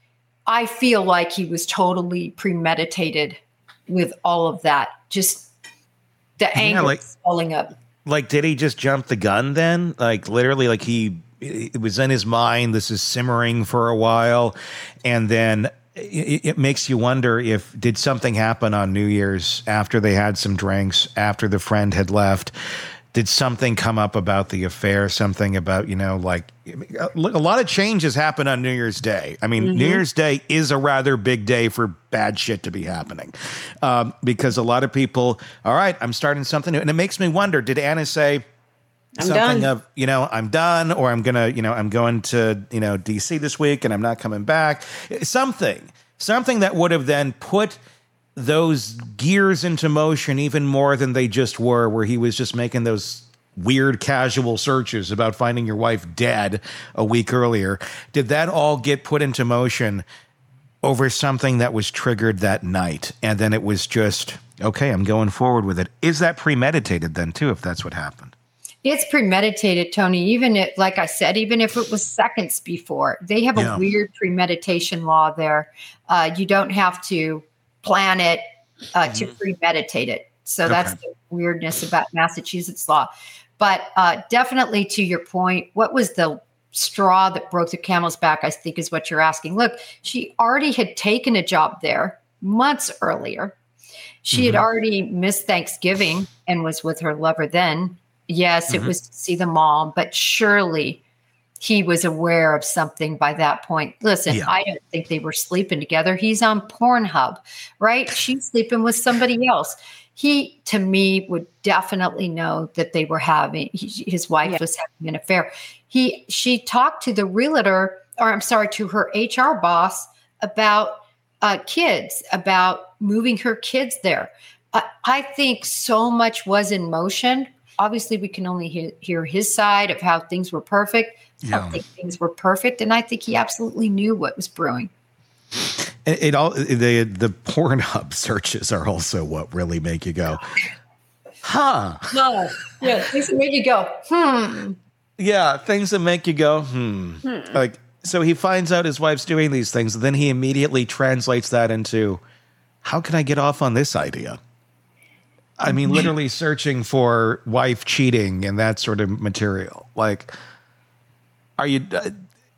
I feel like he was totally premeditated with all of that. Just the anger yeah, like, swelling up. Like, did he just jump the gun then? Like, literally, like he, it was in his mind, this is simmering for a while. And then it, it makes you wonder if, did something happen on New Year's after they had some drinks, after the friend had left? Did something come up about the affair? Something about, you know, like a lot of changes happen on New Year's Day. I mean, mm-hmm. New Year's Day is a rather big day for bad shit to be happening, um, because a lot of people, all right, I'm starting something new. And it makes me wonder, did Anna say I'm something done. of, you know, I'm done, or I'm going to, you know, I'm going to, you know, D C this week and I'm not coming back. Something, something that would have then put those gears into motion even more than they just were, where he was just making those weird casual searches about finding your wife dead a week earlier. Did that all get put into motion over something that was triggered that night? And then it was just, okay, I'm going forward with it. Is that premeditated then too, if that's what happened? It's premeditated, Tony. Even if, like I said, even if it was seconds before, they have Yeah. a weird premeditation law there. Uh, you don't have to plan it uh, to premeditate it. So Okay. that's the weirdness about Massachusetts law. But uh, definitely to your point, what was the straw that broke the camel's back, I think is what you're asking. Look, she already had taken a job there months earlier. She had Mhm. already missed Thanksgiving and was with her lover then. Yes, it Mhm. was to see the mom, but surely he was aware of something by that point. Listen, Yeah. I don't think they were sleeping together. He's on Pornhub, right? She's sleeping with somebody else. He, to me, would definitely know that they were having, he, his wife Yeah. was having an affair. He, she talked to the realtor, or I'm sorry, to her H R boss about uh, kids, about moving her kids there. Uh, I think so much was in motion. Obviously, we can only he- hear his side of how things were perfect. I don't think things were perfect, and I think he absolutely knew what was brewing. It, it all the the Pornhub searches are also what really make you go, huh? No, yeah, things that make you go, hmm. Yeah, things that make you go, hmm. hmm. Like, so he finds out his wife's doing these things, and then he immediately translates that into, how can I get off on this idea? I mean, literally searching for wife cheating and that sort of material. Like, are you? Uh,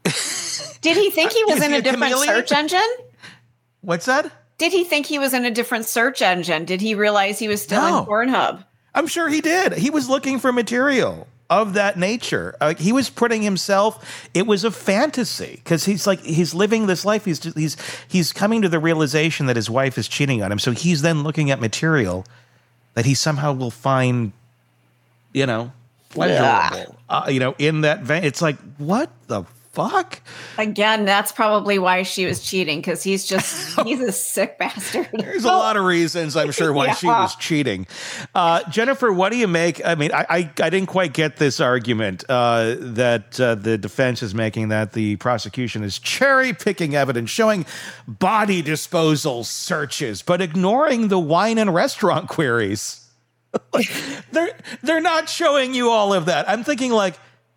Did he think he was in a, a different chameleon? search engine? What's that? Did he think he was in a different search engine? Did he realize he was still no. in Pornhub? I'm sure he did. He was looking for material of that nature. Uh, he was putting himself, it was a fantasy, because he's like, he's living this life. He's, he's, he's coming to the realization that his wife is cheating on him. So he's then looking at material that he somehow will find, you know, pleasurable, yeah. uh, you know, in that vein. It's like, what the fuck? Again, that's probably why she was cheating, because he's just, he's a sick bastard. There's a lot of reasons, I'm sure, why yeah. she was cheating. Uh, Jennifer, what do you make? I mean, I, I, I didn't quite get this argument uh, that uh, the defense is making, that the prosecution is cherry-picking evidence, showing body disposal searches, but ignoring the wine and restaurant queries. they're, they're not showing you all of that. I'm thinking, like,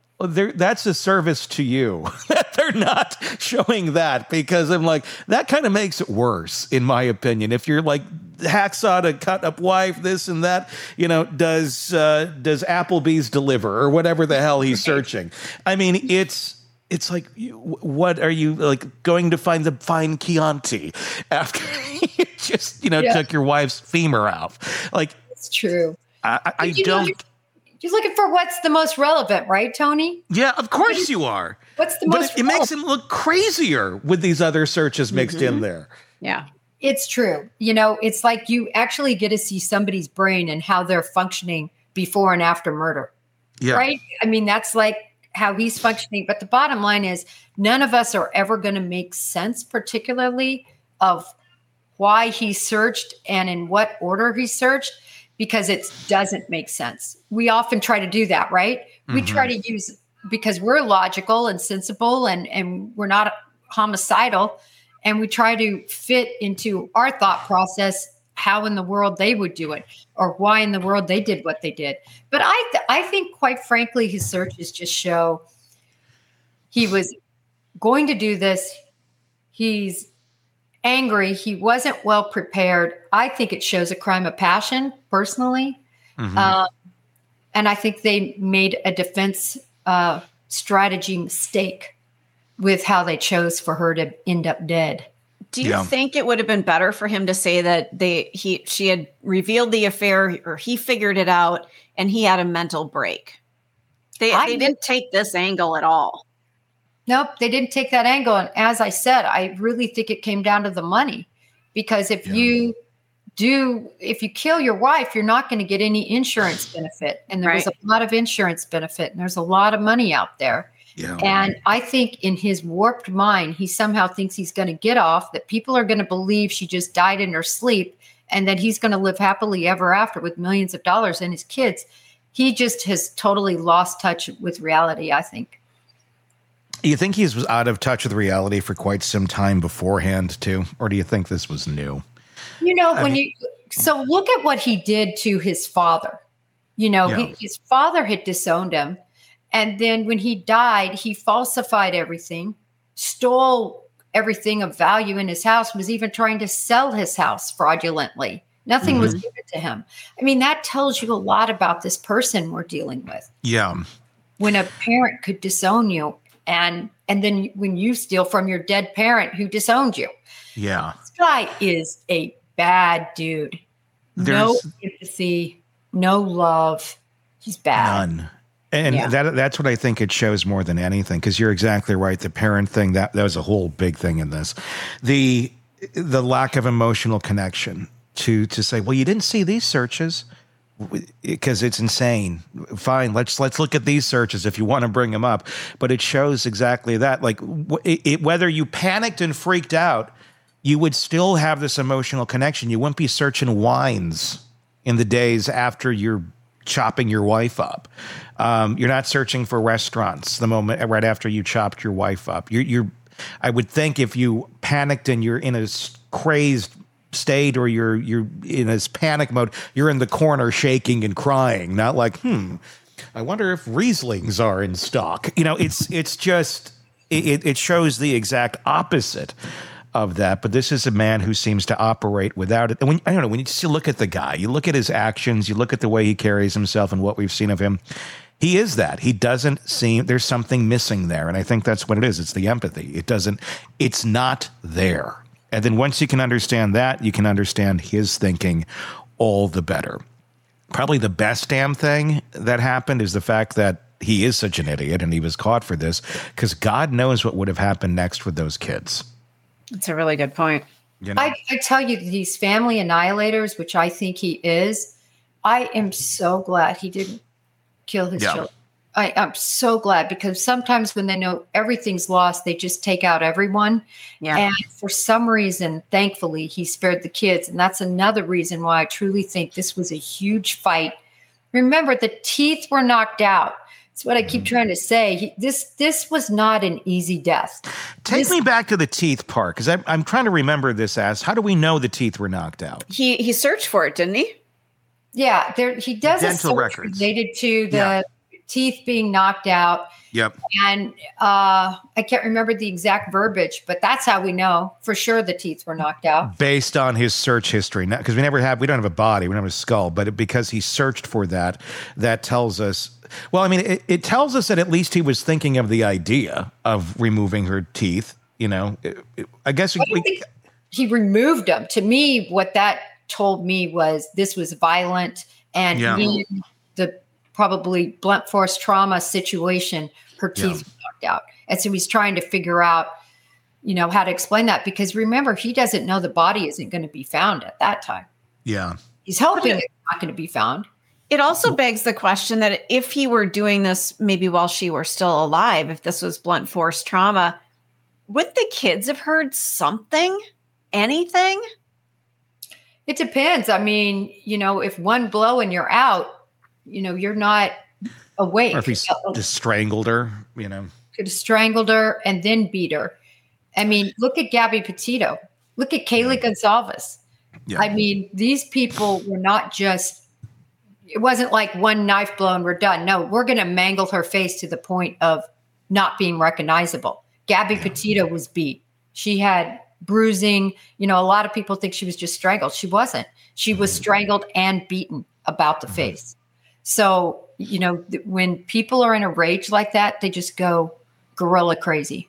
that's a service to you that they're not showing that, because I'm like, that kind of makes it worse, in my opinion. If you're like hacksaw to cut up wife, this and that, you know, does uh, does Applebee's deliver or whatever the hell he's searching? I mean, it's it's like, what are you like going to find the fine Chianti after you just, you know, yeah. took your wife's femur out? Like, it's true. I, I don't. Know, You're looking for what's the most relevant, right, Tony? Yeah, of course you are. What's the most But it, it makes him look crazier with these other searches mixed mm-hmm. in there. Yeah. It's true. You know, it's like you actually get to see somebody's brain and how they're functioning before and after murder. Yeah. Right? I mean, that's like how he's functioning. But the bottom line is, none of us are ever going to make sense, particularly of why he searched and in what order he searched, because it doesn't make sense. We often try to do that, right? Mm-hmm. We try to use, because we're logical and sensible and, and we're not homicidal, and we try to fit into our thought process how in the world they would do it or why in the world they did what they did. But I, th- I think, quite frankly, his searches just show he was going to do this. He's angry. He wasn't well prepared. I think it shows a crime of passion, personally. Mm-hmm. Um, and I think they made a defense uh, strategy mistake with how they chose for her to end up dead. Do you yeah. think it would have been better for him to say that they he she had revealed the affair, or he figured it out and he had a mental break? They I, they didn't take this angle at all. Nope, they didn't take that angle. And as I said, I really think it came down to the money, because if yeah. you do, if you kill your wife, you're not going to get any insurance benefit. And there right. was a lot of insurance benefit, and there's a lot of money out there. Yeah. And I think in his warped mind, he somehow thinks he's going to get off, that people are going to believe she just died in her sleep, and that he's going to live happily ever after with millions of dollars and his kids. He just has totally lost touch with reality, I think. You think he was out of touch with reality for quite some time beforehand, too? Or do you think this was new? You know, I when mean, you, so look at what he did to his father. You know, Yeah. he, his father had disowned him. And then when he died, he falsified everything, stole everything of value in his house, was even trying to sell his house fraudulently. Nothing was given to him. I mean, that tells you a lot about this person we're dealing with. Yeah. When a parent could disown you, and and then when you steal from your dead parent who disowned you. Yeah. This guy is a bad dude. No There's- empathy, no love. He's bad. None. And Yeah. that that's what I think it shows more than anything, because you're exactly right. The parent thing, that, that was a whole big thing in this. The the lack of emotional connection to to say, well, you didn't see these searches, because it's insane. Fine, let's let's look at these searches if you want to bring them up. But it shows exactly that. Like, w- it, it, whether you panicked and freaked out you would still have this emotional connection. You wouldn't be searching wines in the days after you're chopping your wife up. Um, you're not searching for restaurants the moment right after you chopped your wife up. You're, you're I would think if you panicked and you're in a crazed state or you're you're in this panic mode, you're in the corner shaking and crying, not like, hmm, I wonder if Rieslings are in stock. You know, it's it's just it, it shows the exact opposite of that. But this is a man who seems to operate without it. And when I don't know, when you just look at the guy, you look at his actions, you look at the way he carries himself and what we've seen of him. He is that. He doesn't seem, there's something missing there. And I think that's what it is. It's the empathy. It doesn't, it's not there. And then once you can understand that, you can understand his thinking all the better. Probably the best damn thing that happened is the fact that he is such an idiot and he was caught for this, because God knows what would have happened next with those kids. That's a really good point. You know? I, I tell you, these family annihilators, which I think he is, I am so glad he didn't kill his Yeah. children. I, I'm so glad, because sometimes when they know everything's lost, they just take out everyone. Yeah. And for some reason, thankfully, he spared the kids. And that's another reason why I truly think this was a huge fight. Remember, the teeth were knocked out. That's what I keep trying to say. He, this this was not an easy death. Take This- me back to the teeth part, because I'm, I'm trying to remember this as, how do we know the teeth were knocked out? He he searched for it, didn't he? Yeah, there he does a Dental search records. related to the Yeah. teeth being knocked out. Yep. And uh, I can't remember the exact verbiage, but that's how we know for sure the teeth were knocked out. Based on his search history, because we never have, we don't have a body, we don't have a skull, but it, because he searched for that, that tells us, well, I mean, it, it tells us that at least he was thinking of the idea of removing her teeth, you know. It- it- I guess we, I don't we, think he removed them. To me, what that told me was this was violent, and Yeah. in the probably blunt force trauma situation, her teeth Yeah. were knocked out. And so he's trying to figure out, you know, how to explain that, because remember, he doesn't know the body isn't going to be found at that time. yeah. He's hoping it's not going to be found. It also begs the question that if he were doing this maybe while she were still alive, if this was blunt force trauma, would the kids have heard something? Anything? It depends. I mean, you know, if one blow and you're out, you know, you're not awake. Or if he's just strangled her, you know. Could have strangled her and then beat her. I mean, look at Gabby Petito. Look at Kaylee Gonzalez. Yeah. I mean, these people were not just, it wasn't like one knife blow and we're done. No, we're going to mangle her face to the point of not being recognizable. Gabby Petito was beat. She had bruising. You know, a lot of people think she was just strangled. She wasn't. She was strangled and beaten about the face. So, you know, th- when people are in a rage like that, they just go gorilla crazy.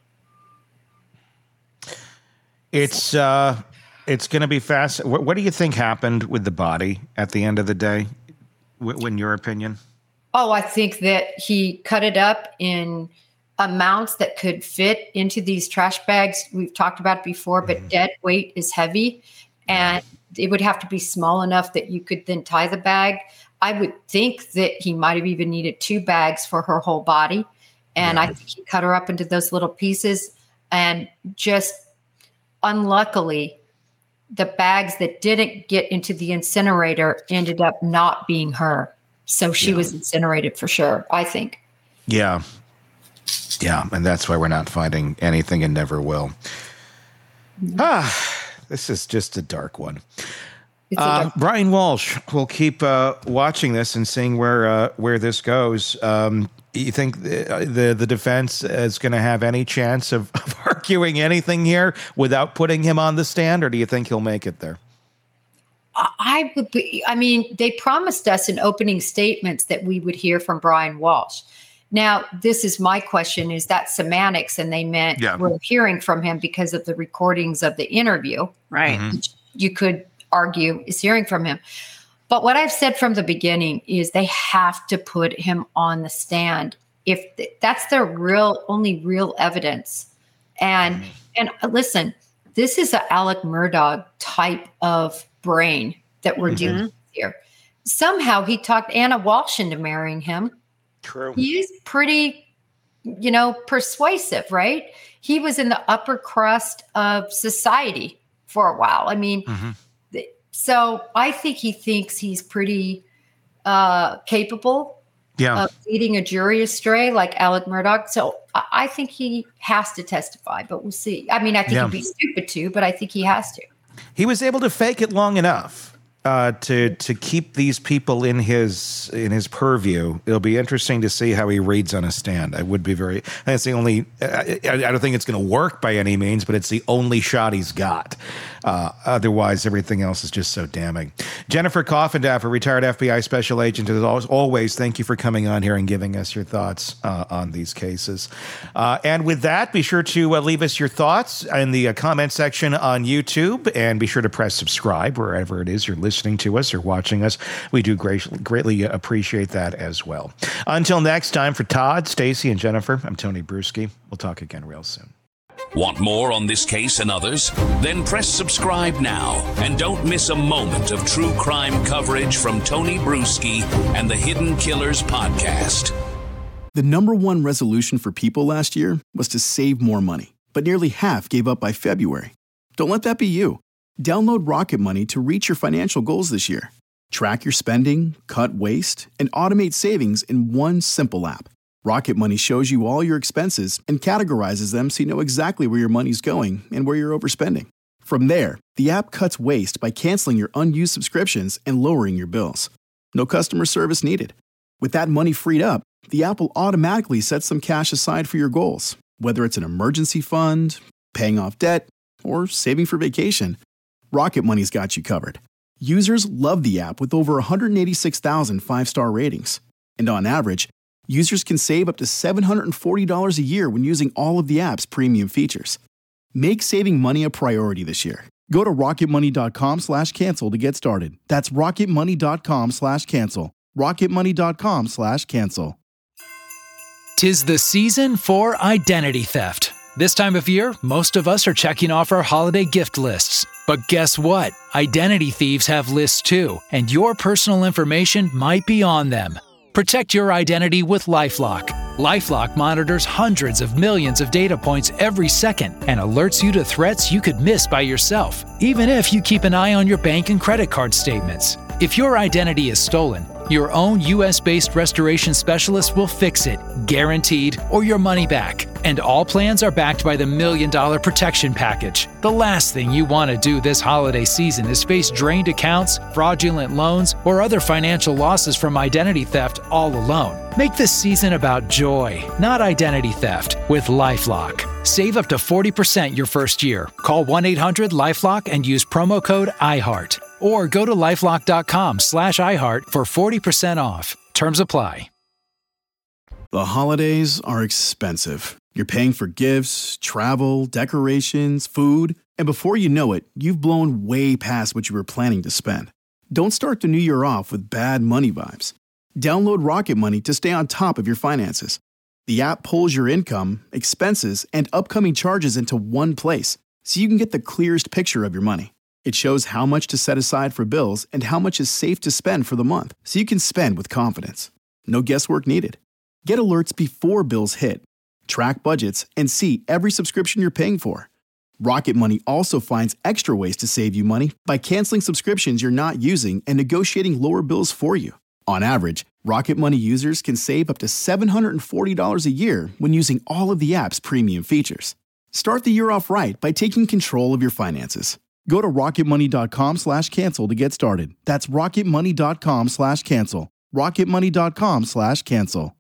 It's uh, it's going to be fast. What, what do you think happened with the body at the end of the day? W- in your opinion? Oh, I think that he cut it up in amounts that could fit into these trash bags. We've talked about it before, but dead weight is heavy, and it would have to be small enough that you could then tie the bag. I would think that he might have even needed two bags for her whole body. And I think he cut her up into those little pieces, and just unluckily, the bags that didn't get into the incinerator ended up not being her. So she was incinerated for sure, I think. Yeah. Yeah. And that's why we're not finding anything and never will. Ah, this is just a dark one. It's a Uh, dark- Brian Walsh, we'll keep uh, watching this and seeing where uh, where this goes. Um, you think the the, the defense is going to have any chance of, of arguing anything here without putting him on the stand, or do you think he'll make it there? I would be, I mean, they promised us in opening statements that we would hear from Brian Walsh. Now, this is my question. Is that semantics? And they meant Yeah. we're hearing from him because of the recordings of the interview. Right. Which you could argue is hearing from him. But what I've said from the beginning is they have to put him on the stand. If th- that's their real, only real evidence. And, and uh, listen, this is a Alec Murdaugh type of brain that we're dealing with here. Somehow he talked Anna Walsh into marrying him. True. He is pretty, you know, persuasive, right? He was in the upper crust of society for a while. I mean, Mm-hmm. th- so I think he thinks he's pretty uh, capable Yeah. of leading a jury astray like Alec Murdoch. So I, I think he has to testify, but we'll see. I mean, I think Yeah. he'd be stupid to, but I think he has to. He was able to fake it long enough uh, to to keep these people in his in his purview. It'll be interesting to see how he reads on a stand. I would be very. That's the only. I, I don't think it's going to work by any means, but it's the only shot he's got. Uh, otherwise, everything else is just so damning. Jennifer Coffendaff, a retired F B I special agent, as always, thank you for coming on here and giving us your thoughts uh, on these cases. Uh, and with that, be sure to uh, leave us your thoughts in the uh, comment section on YouTube, and be sure to press subscribe wherever it is you're listening to us or watching us. We do great, greatly appreciate that as well. Until next time, for Todd, Stacy, and Jennifer, I'm Tony Bruschi. We'll talk again real soon. Want more on this case and others? Then press subscribe now and don't miss a moment of true crime coverage from Tony Bruschi and the Hidden Killers podcast. The number one resolution for people last year was to save more money, but nearly half gave up by February. Don't let that be you. Download Rocket Money to reach your financial goals this year. Track your spending, cut waste, and automate savings in one simple app. Rocket Money shows you all your expenses and categorizes them so you know exactly where your money's going and where you're overspending. From there, the app cuts waste by canceling your unused subscriptions and lowering your bills. No customer service needed. With that money freed up, the app will automatically set some cash aside for your goals, whether it's an emergency fund, paying off debt, or saving for vacation. Rocket Money's got you covered. Users love the app with over one hundred eighty-six thousand five-star ratings. And on average, users can save up to seven hundred forty dollars a year when using all of the app's premium features. Make saving money a priority this year. Go to rocketmoney.com slash cancel to get started. That's rocketmoney.com slash cancel. rocketmoney.com slash cancel. 'Tis the season for identity theft. This time of year, most of us are checking off our holiday gift lists. But guess what? Identity thieves have lists too, and your personal information might be on them. Protect your identity with LifeLock. LifeLock monitors hundreds of millions of data points every second and alerts you to threats you could miss by yourself, even if you keep an eye on your bank and credit card statements. If your identity is stolen, your own U S-based restoration specialist will fix it, guaranteed, or your money back. And all plans are backed by the Million Dollar Protection Package. The last thing you want to do this holiday season is face drained accounts, fraudulent loans, or other financial losses from identity theft all alone. Make this season about joy, not identity theft, with LifeLock. Save up to forty percent your first year. Call one eight hundred LifeLock and use promo code iHeart. Or go to lifelock.com slash iHeart for forty percent off. Terms apply. The holidays are expensive. You're paying for gifts, travel, decorations, food, and before you know it, you've blown way past what you were planning to spend. Don't start the new year off with bad money vibes. Download Rocket Money to stay on top of your finances. The app pulls your income, expenses, and upcoming charges into one place, so you can get the clearest picture of your money. It shows how much to set aside for bills and how much is safe to spend for the month, so you can spend with confidence. No guesswork needed. Get alerts before bills hit. Track budgets and see every subscription you're paying for. Rocket Money also finds extra ways to save you money by canceling subscriptions you're not using and negotiating lower bills for you. On average, Rocket Money users can save up to seven hundred forty dollars a year when using all of the app's premium features. Start the year off right by taking control of your finances. Go to rocketmoney.com slash cancel to get started. That's rocketmoney.com slash cancel. rocketmoney.com slash cancel.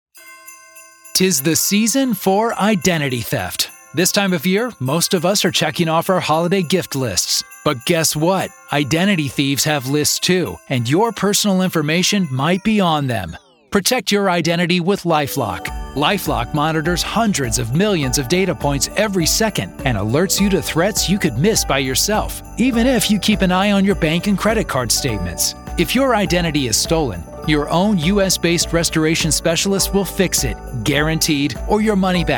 'Tis the season for identity theft. This time of year, most of us are checking off our holiday gift lists. But guess what? Identity thieves have lists too, and your personal information might be on them. Protect your identity with LifeLock. LifeLock monitors hundreds of millions of data points every second and alerts you to threats you could miss by yourself, even if you keep an eye on your bank and credit card statements. If your identity is stolen, your own U S-based restoration specialist will fix it, guaranteed, or your money back.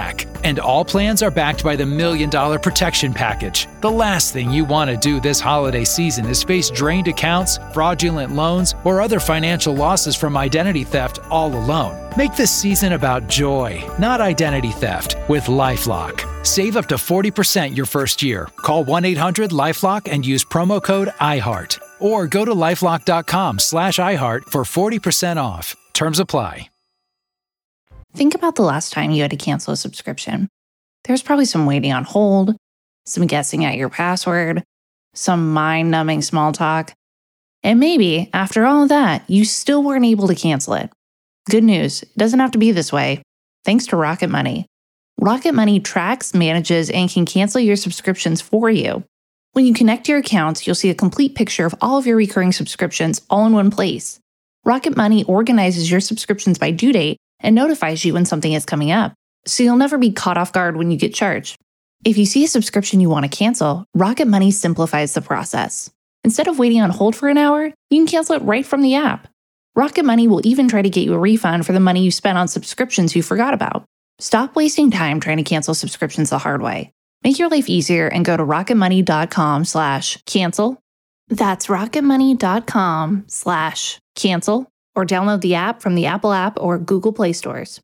And all plans are backed by the Million Dollar Protection Package. The last thing you want to do this holiday season is face drained accounts, fraudulent loans, or other financial losses from identity theft all alone. Make this season about joy, not identity theft, with LifeLock. Save up to forty percent your first year. Call one eight hundred LifeLock and use promo code iHeart. Or go to lifelock.com slash iHeart for forty percent off. Terms apply. Think about the last time you had to cancel a subscription. There's probably some waiting on hold, some guessing at your password, some mind-numbing small talk. And maybe, after all of that, you still weren't able to cancel it. Good news, it doesn't have to be this way. Thanks to Rocket Money. Rocket Money tracks, manages, and can cancel your subscriptions for you. When you connect your accounts, you'll see a complete picture of all of your recurring subscriptions all in one place. Rocket Money organizes your subscriptions by due date and notifies you when something is coming up, so you'll never be caught off guard when you get charged. If you see a subscription you want to cancel, Rocket Money simplifies the process. Instead of waiting on hold for an hour, you can cancel it right from the app. Rocket Money will even try to get you a refund for the money you spent on subscriptions you forgot about. Stop wasting time trying to cancel subscriptions the hard way. Make your life easier and go to rocketmoney.com slash cancel. That's rocketmoney.com slash cancel. Or download the app from the Apple app or Google Play stores.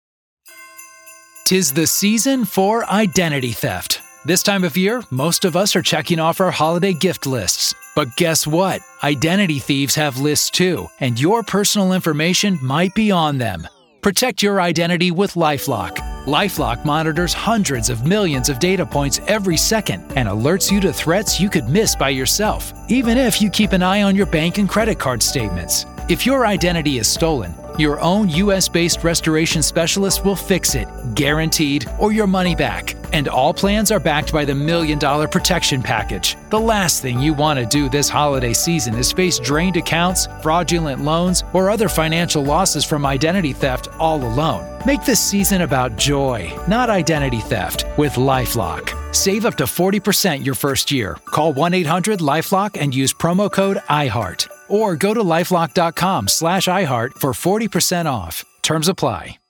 Tis the season for identity theft. This time of year, most of us are checking off our holiday gift lists. But guess what? Identity thieves have lists too, and your personal information might be on them. Protect your identity with LifeLock. LifeLock monitors hundreds of millions of data points every second and alerts you to threats you could miss by yourself, even if you keep an eye on your bank and credit card statements. If your identity is stolen, your own U S-based restoration specialist will fix it, guaranteed, or your money back. And all plans are backed by the Million Dollar Protection Package. The last thing you want to do this holiday season is face drained accounts, fraudulent loans, or other financial losses from identity theft all alone. Make this season about joy, not identity theft, with LifeLock. Save up to forty percent your first year. Call one eight hundred LifeLock and use promo code iHeart. Or go to lifelock.com slash iHeart for forty percent off. Terms apply.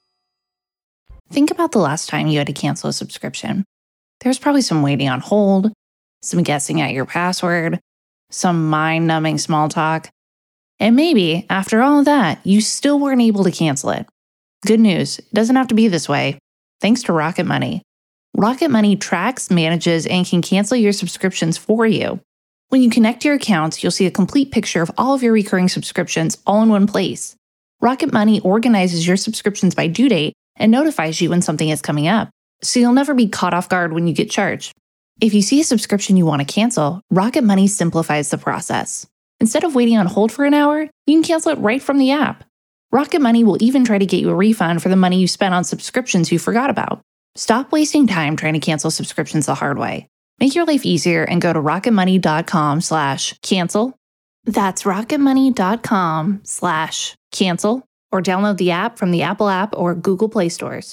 Think about the last time you had to cancel a subscription. There's probably some waiting on hold, some guessing at your password, some mind-numbing small talk. And maybe, after all of that, you still weren't able to cancel it. Good news, it doesn't have to be this way. Thanks to Rocket Money. Rocket Money tracks, manages, and can cancel your subscriptions for you. When you connect your accounts, you'll see a complete picture of all of your recurring subscriptions all in one place. Rocket Money organizes your subscriptions by due date and notifies you when something is coming up, so you'll never be caught off guard when you get charged. If you see a subscription you want to cancel, Rocket Money simplifies the process. Instead of waiting on hold for an hour, you can cancel it right from the app. Rocket Money will even try to get you a refund for the money you spent on subscriptions you forgot about. Stop wasting time trying to cancel subscriptions the hard way. Make your life easier and go to rocketmoney.com slash cancel. That's rocketmoney.com slash cancel. Or download the app from the Apple app or Google Play stores.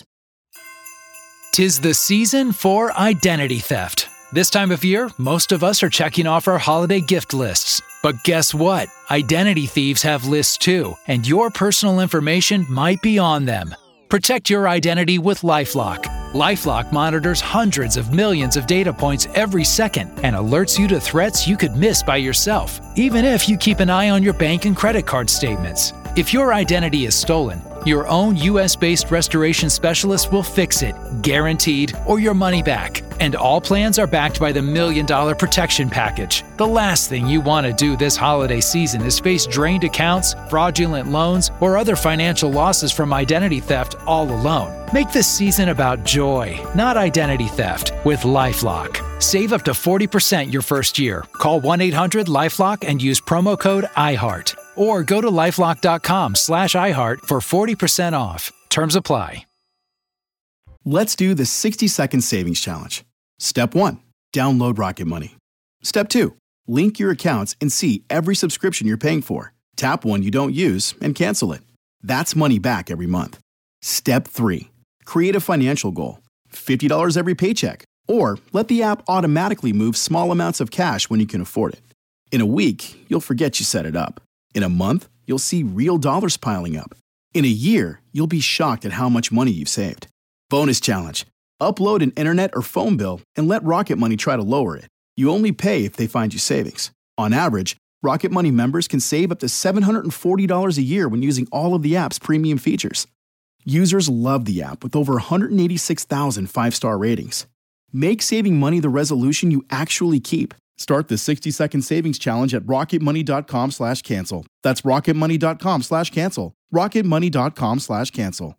Tis the season for identity theft. This time of year, most of us are checking off our holiday gift lists. But guess what? Identity thieves have lists too, and your personal information might be on them. Protect your identity with LifeLock. LifeLock monitors hundreds of millions of data points every second and alerts you to threats you could miss by yourself, even if you keep an eye on your bank and credit card statements. If your identity is stolen, your own U S-based restoration specialist will fix it, guaranteed, or your money back. And all plans are backed by the Million Dollar Protection Package. The last thing you want to do this holiday season is face drained accounts, fraudulent loans, or other financial losses from identity theft all alone. Make this season about joy, not identity theft, with LifeLock. Save up to forty percent your first year. Call one eight hundred LifeLock and use promo code iHeart. Or go to lifelock.com slash iHeart for forty percent off. Terms apply. Let's do the sixty second savings challenge. Step one, download Rocket Money. Step two, link your accounts and see every subscription you're paying for. Tap one you don't use and cancel it. That's money back every month. Step three, create a financial goal. fifty dollars every paycheck. Or let the app automatically move small amounts of cash when you can afford it. In a week, you'll forget you set it up. In a month, you'll see real dollars piling up. In a year, you'll be shocked at how much money you've saved. Bonus challenge. Upload an internet or phone bill and let Rocket Money try to lower it. You only pay if they find you savings. On average, Rocket Money members can save up to seven hundred forty dollars a year when using all of the app's premium features. Users love the app with over one hundred eighty-six thousand five-star ratings. Make saving money the resolution you actually keep. Start the sixty-second savings challenge at rocketmoney.com slash cancel. That's rocketmoney.com slash cancel. rocketmoney.com slash cancel.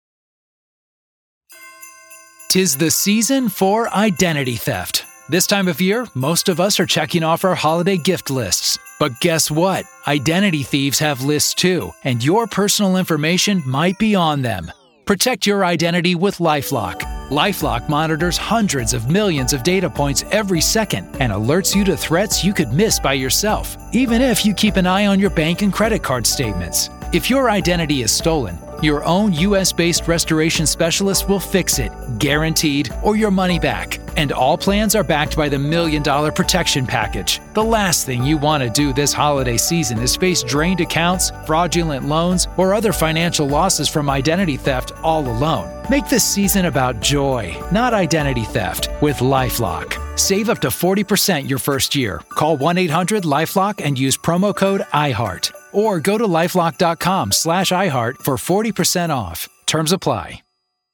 'Tis the season for identity theft. This time of year, most of us are checking off our holiday gift lists. But guess what? Identity thieves have lists too, and your personal information might be on them. Protect your identity with LifeLock. LifeLock monitors hundreds of millions of data points every second and alerts you to threats you could miss by yourself, even if you keep an eye on your bank and credit card statements. If your identity is stolen, your own U S-based restoration specialist will fix it, guaranteed, or your money back. And all plans are backed by the Million Dollar Protection Package. The last thing you want to do this holiday season is face drained accounts, fraudulent loans, or other financial losses from identity theft all alone. Make this season about joy, not identity theft, with LifeLock. Save up to forty percent your first year. Call one eight hundred LifeLock and use promo code iHeart. Or go to lifelock.com slash iHeart for forty percent off. Terms apply.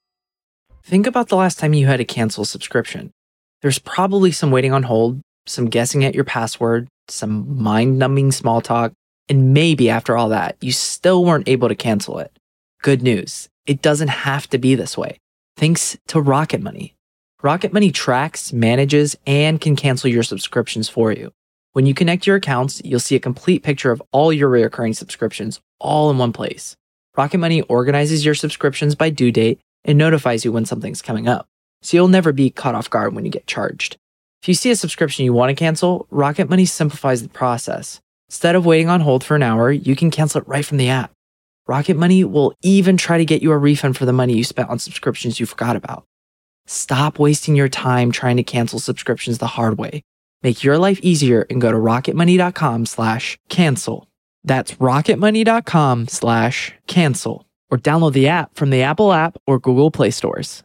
Think about the last time you had to cancel a subscription. There's probably some waiting on hold, some guessing at your password, some mind-numbing small talk, and maybe after all that, you still weren't able to cancel it. Good news, it doesn't have to be this way. Thanks to Rocket Money. Rocket Money tracks, manages, and can cancel your subscriptions for you. When you connect your accounts, you'll see a complete picture of all your recurring subscriptions all in one place. Rocket Money organizes your subscriptions by due date and notifies you when something's coming up, so you'll never be caught off guard when you get charged. If you see a subscription you want to cancel, Rocket Money simplifies the process. Instead of waiting on hold for an hour, you can cancel it right from the app. Rocket Money will even try to get you a refund for the money you spent on subscriptions you forgot about. Stop wasting your time trying to cancel subscriptions the hard way. Make your life easier and go to rocketmoney.com slash cancel. That's rocketmoney.com slash cancel. Or download the app from the Apple app or Google Play stores.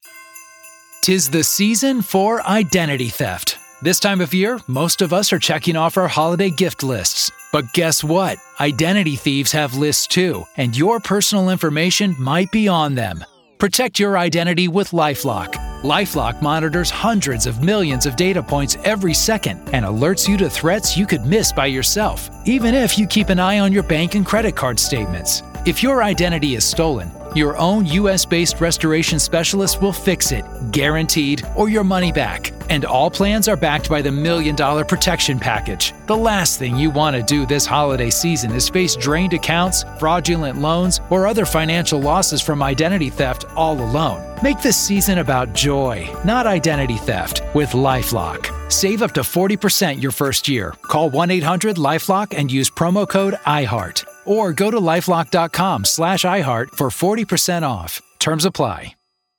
'Tis the season for identity theft. This time of year, most of us are checking off our holiday gift lists. But guess what? Identity thieves have lists too, and your personal information might be on them. Protect your identity with LifeLock. LifeLock monitors hundreds of millions of data points every second and alerts you to threats you could miss by yourself, even if you keep an eye on your bank and credit card statements. If your identity is stolen, your own U S-based restoration specialist will fix it, guaranteed, or your money back. And all plans are backed by the Million Dollar Protection Package. The last thing you want to do this holiday season is face drained accounts, fraudulent loans, or other financial losses from identity theft all alone. Make this season about joy, not identity theft, with LifeLock. Save up to forty percent your first year. Call one eight hundred LifeLock and use promo code iHeart. Or go to lifelock.com slash iHeart for forty percent off. Terms apply.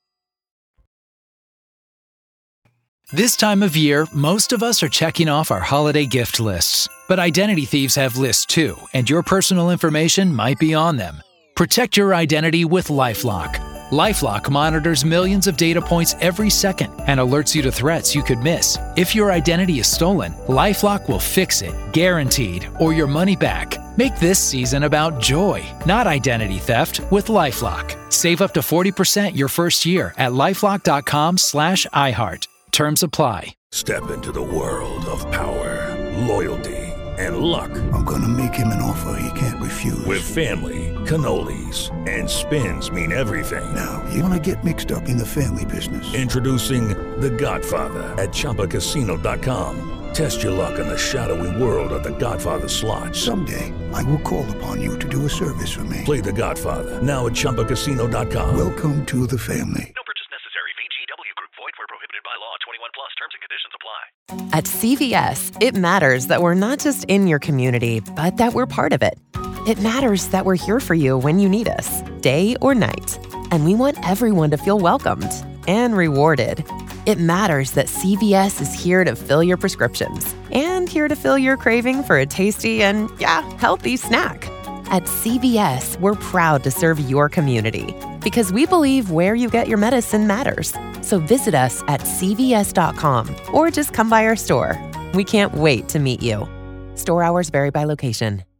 This time of year, most of us are checking off our holiday gift lists. But identity thieves have lists too, and your personal information might be on them. Protect your identity with LifeLock. LifeLock monitors millions of data points every second and alerts you to threats you could miss. If your identity is stolen, LifeLock will fix it, guaranteed, or your money back. Make this season about joy, not identity theft, with LifeLock. Save up to forty percent your first year at lifelock.com slash iHeart. Terms apply. Step into the world of power, loyalty, and luck. I'm gonna make him an offer he can't refuse. With family, cannolis, and spins mean everything. Now, you wanna get mixed up in the family business. Introducing The Godfather at Chumba Casino dot com. Test your luck in the shadowy world of The Godfather slot. Someday, I will call upon you to do a service for me. Play The Godfather, now at Chumba Casino dot com. Welcome to the family. No purchase necessary. V G W Group. Void where prohibited by law. twenty-one plus. Terms and conditions apply. At C V S, it matters that we're not just in your community, but that we're part of it. It matters that we're here for you when you need us, day or night. And we want everyone to feel welcomed and rewarded. It matters that C V S is here to fill your prescriptions and here to fill your craving for a tasty and, yeah, healthy snack. At C V S, we're proud to serve your community because we believe where you get your medicine matters. So visit us at c v s dot com or just come by our store. We can't wait to meet you. Store hours vary by location.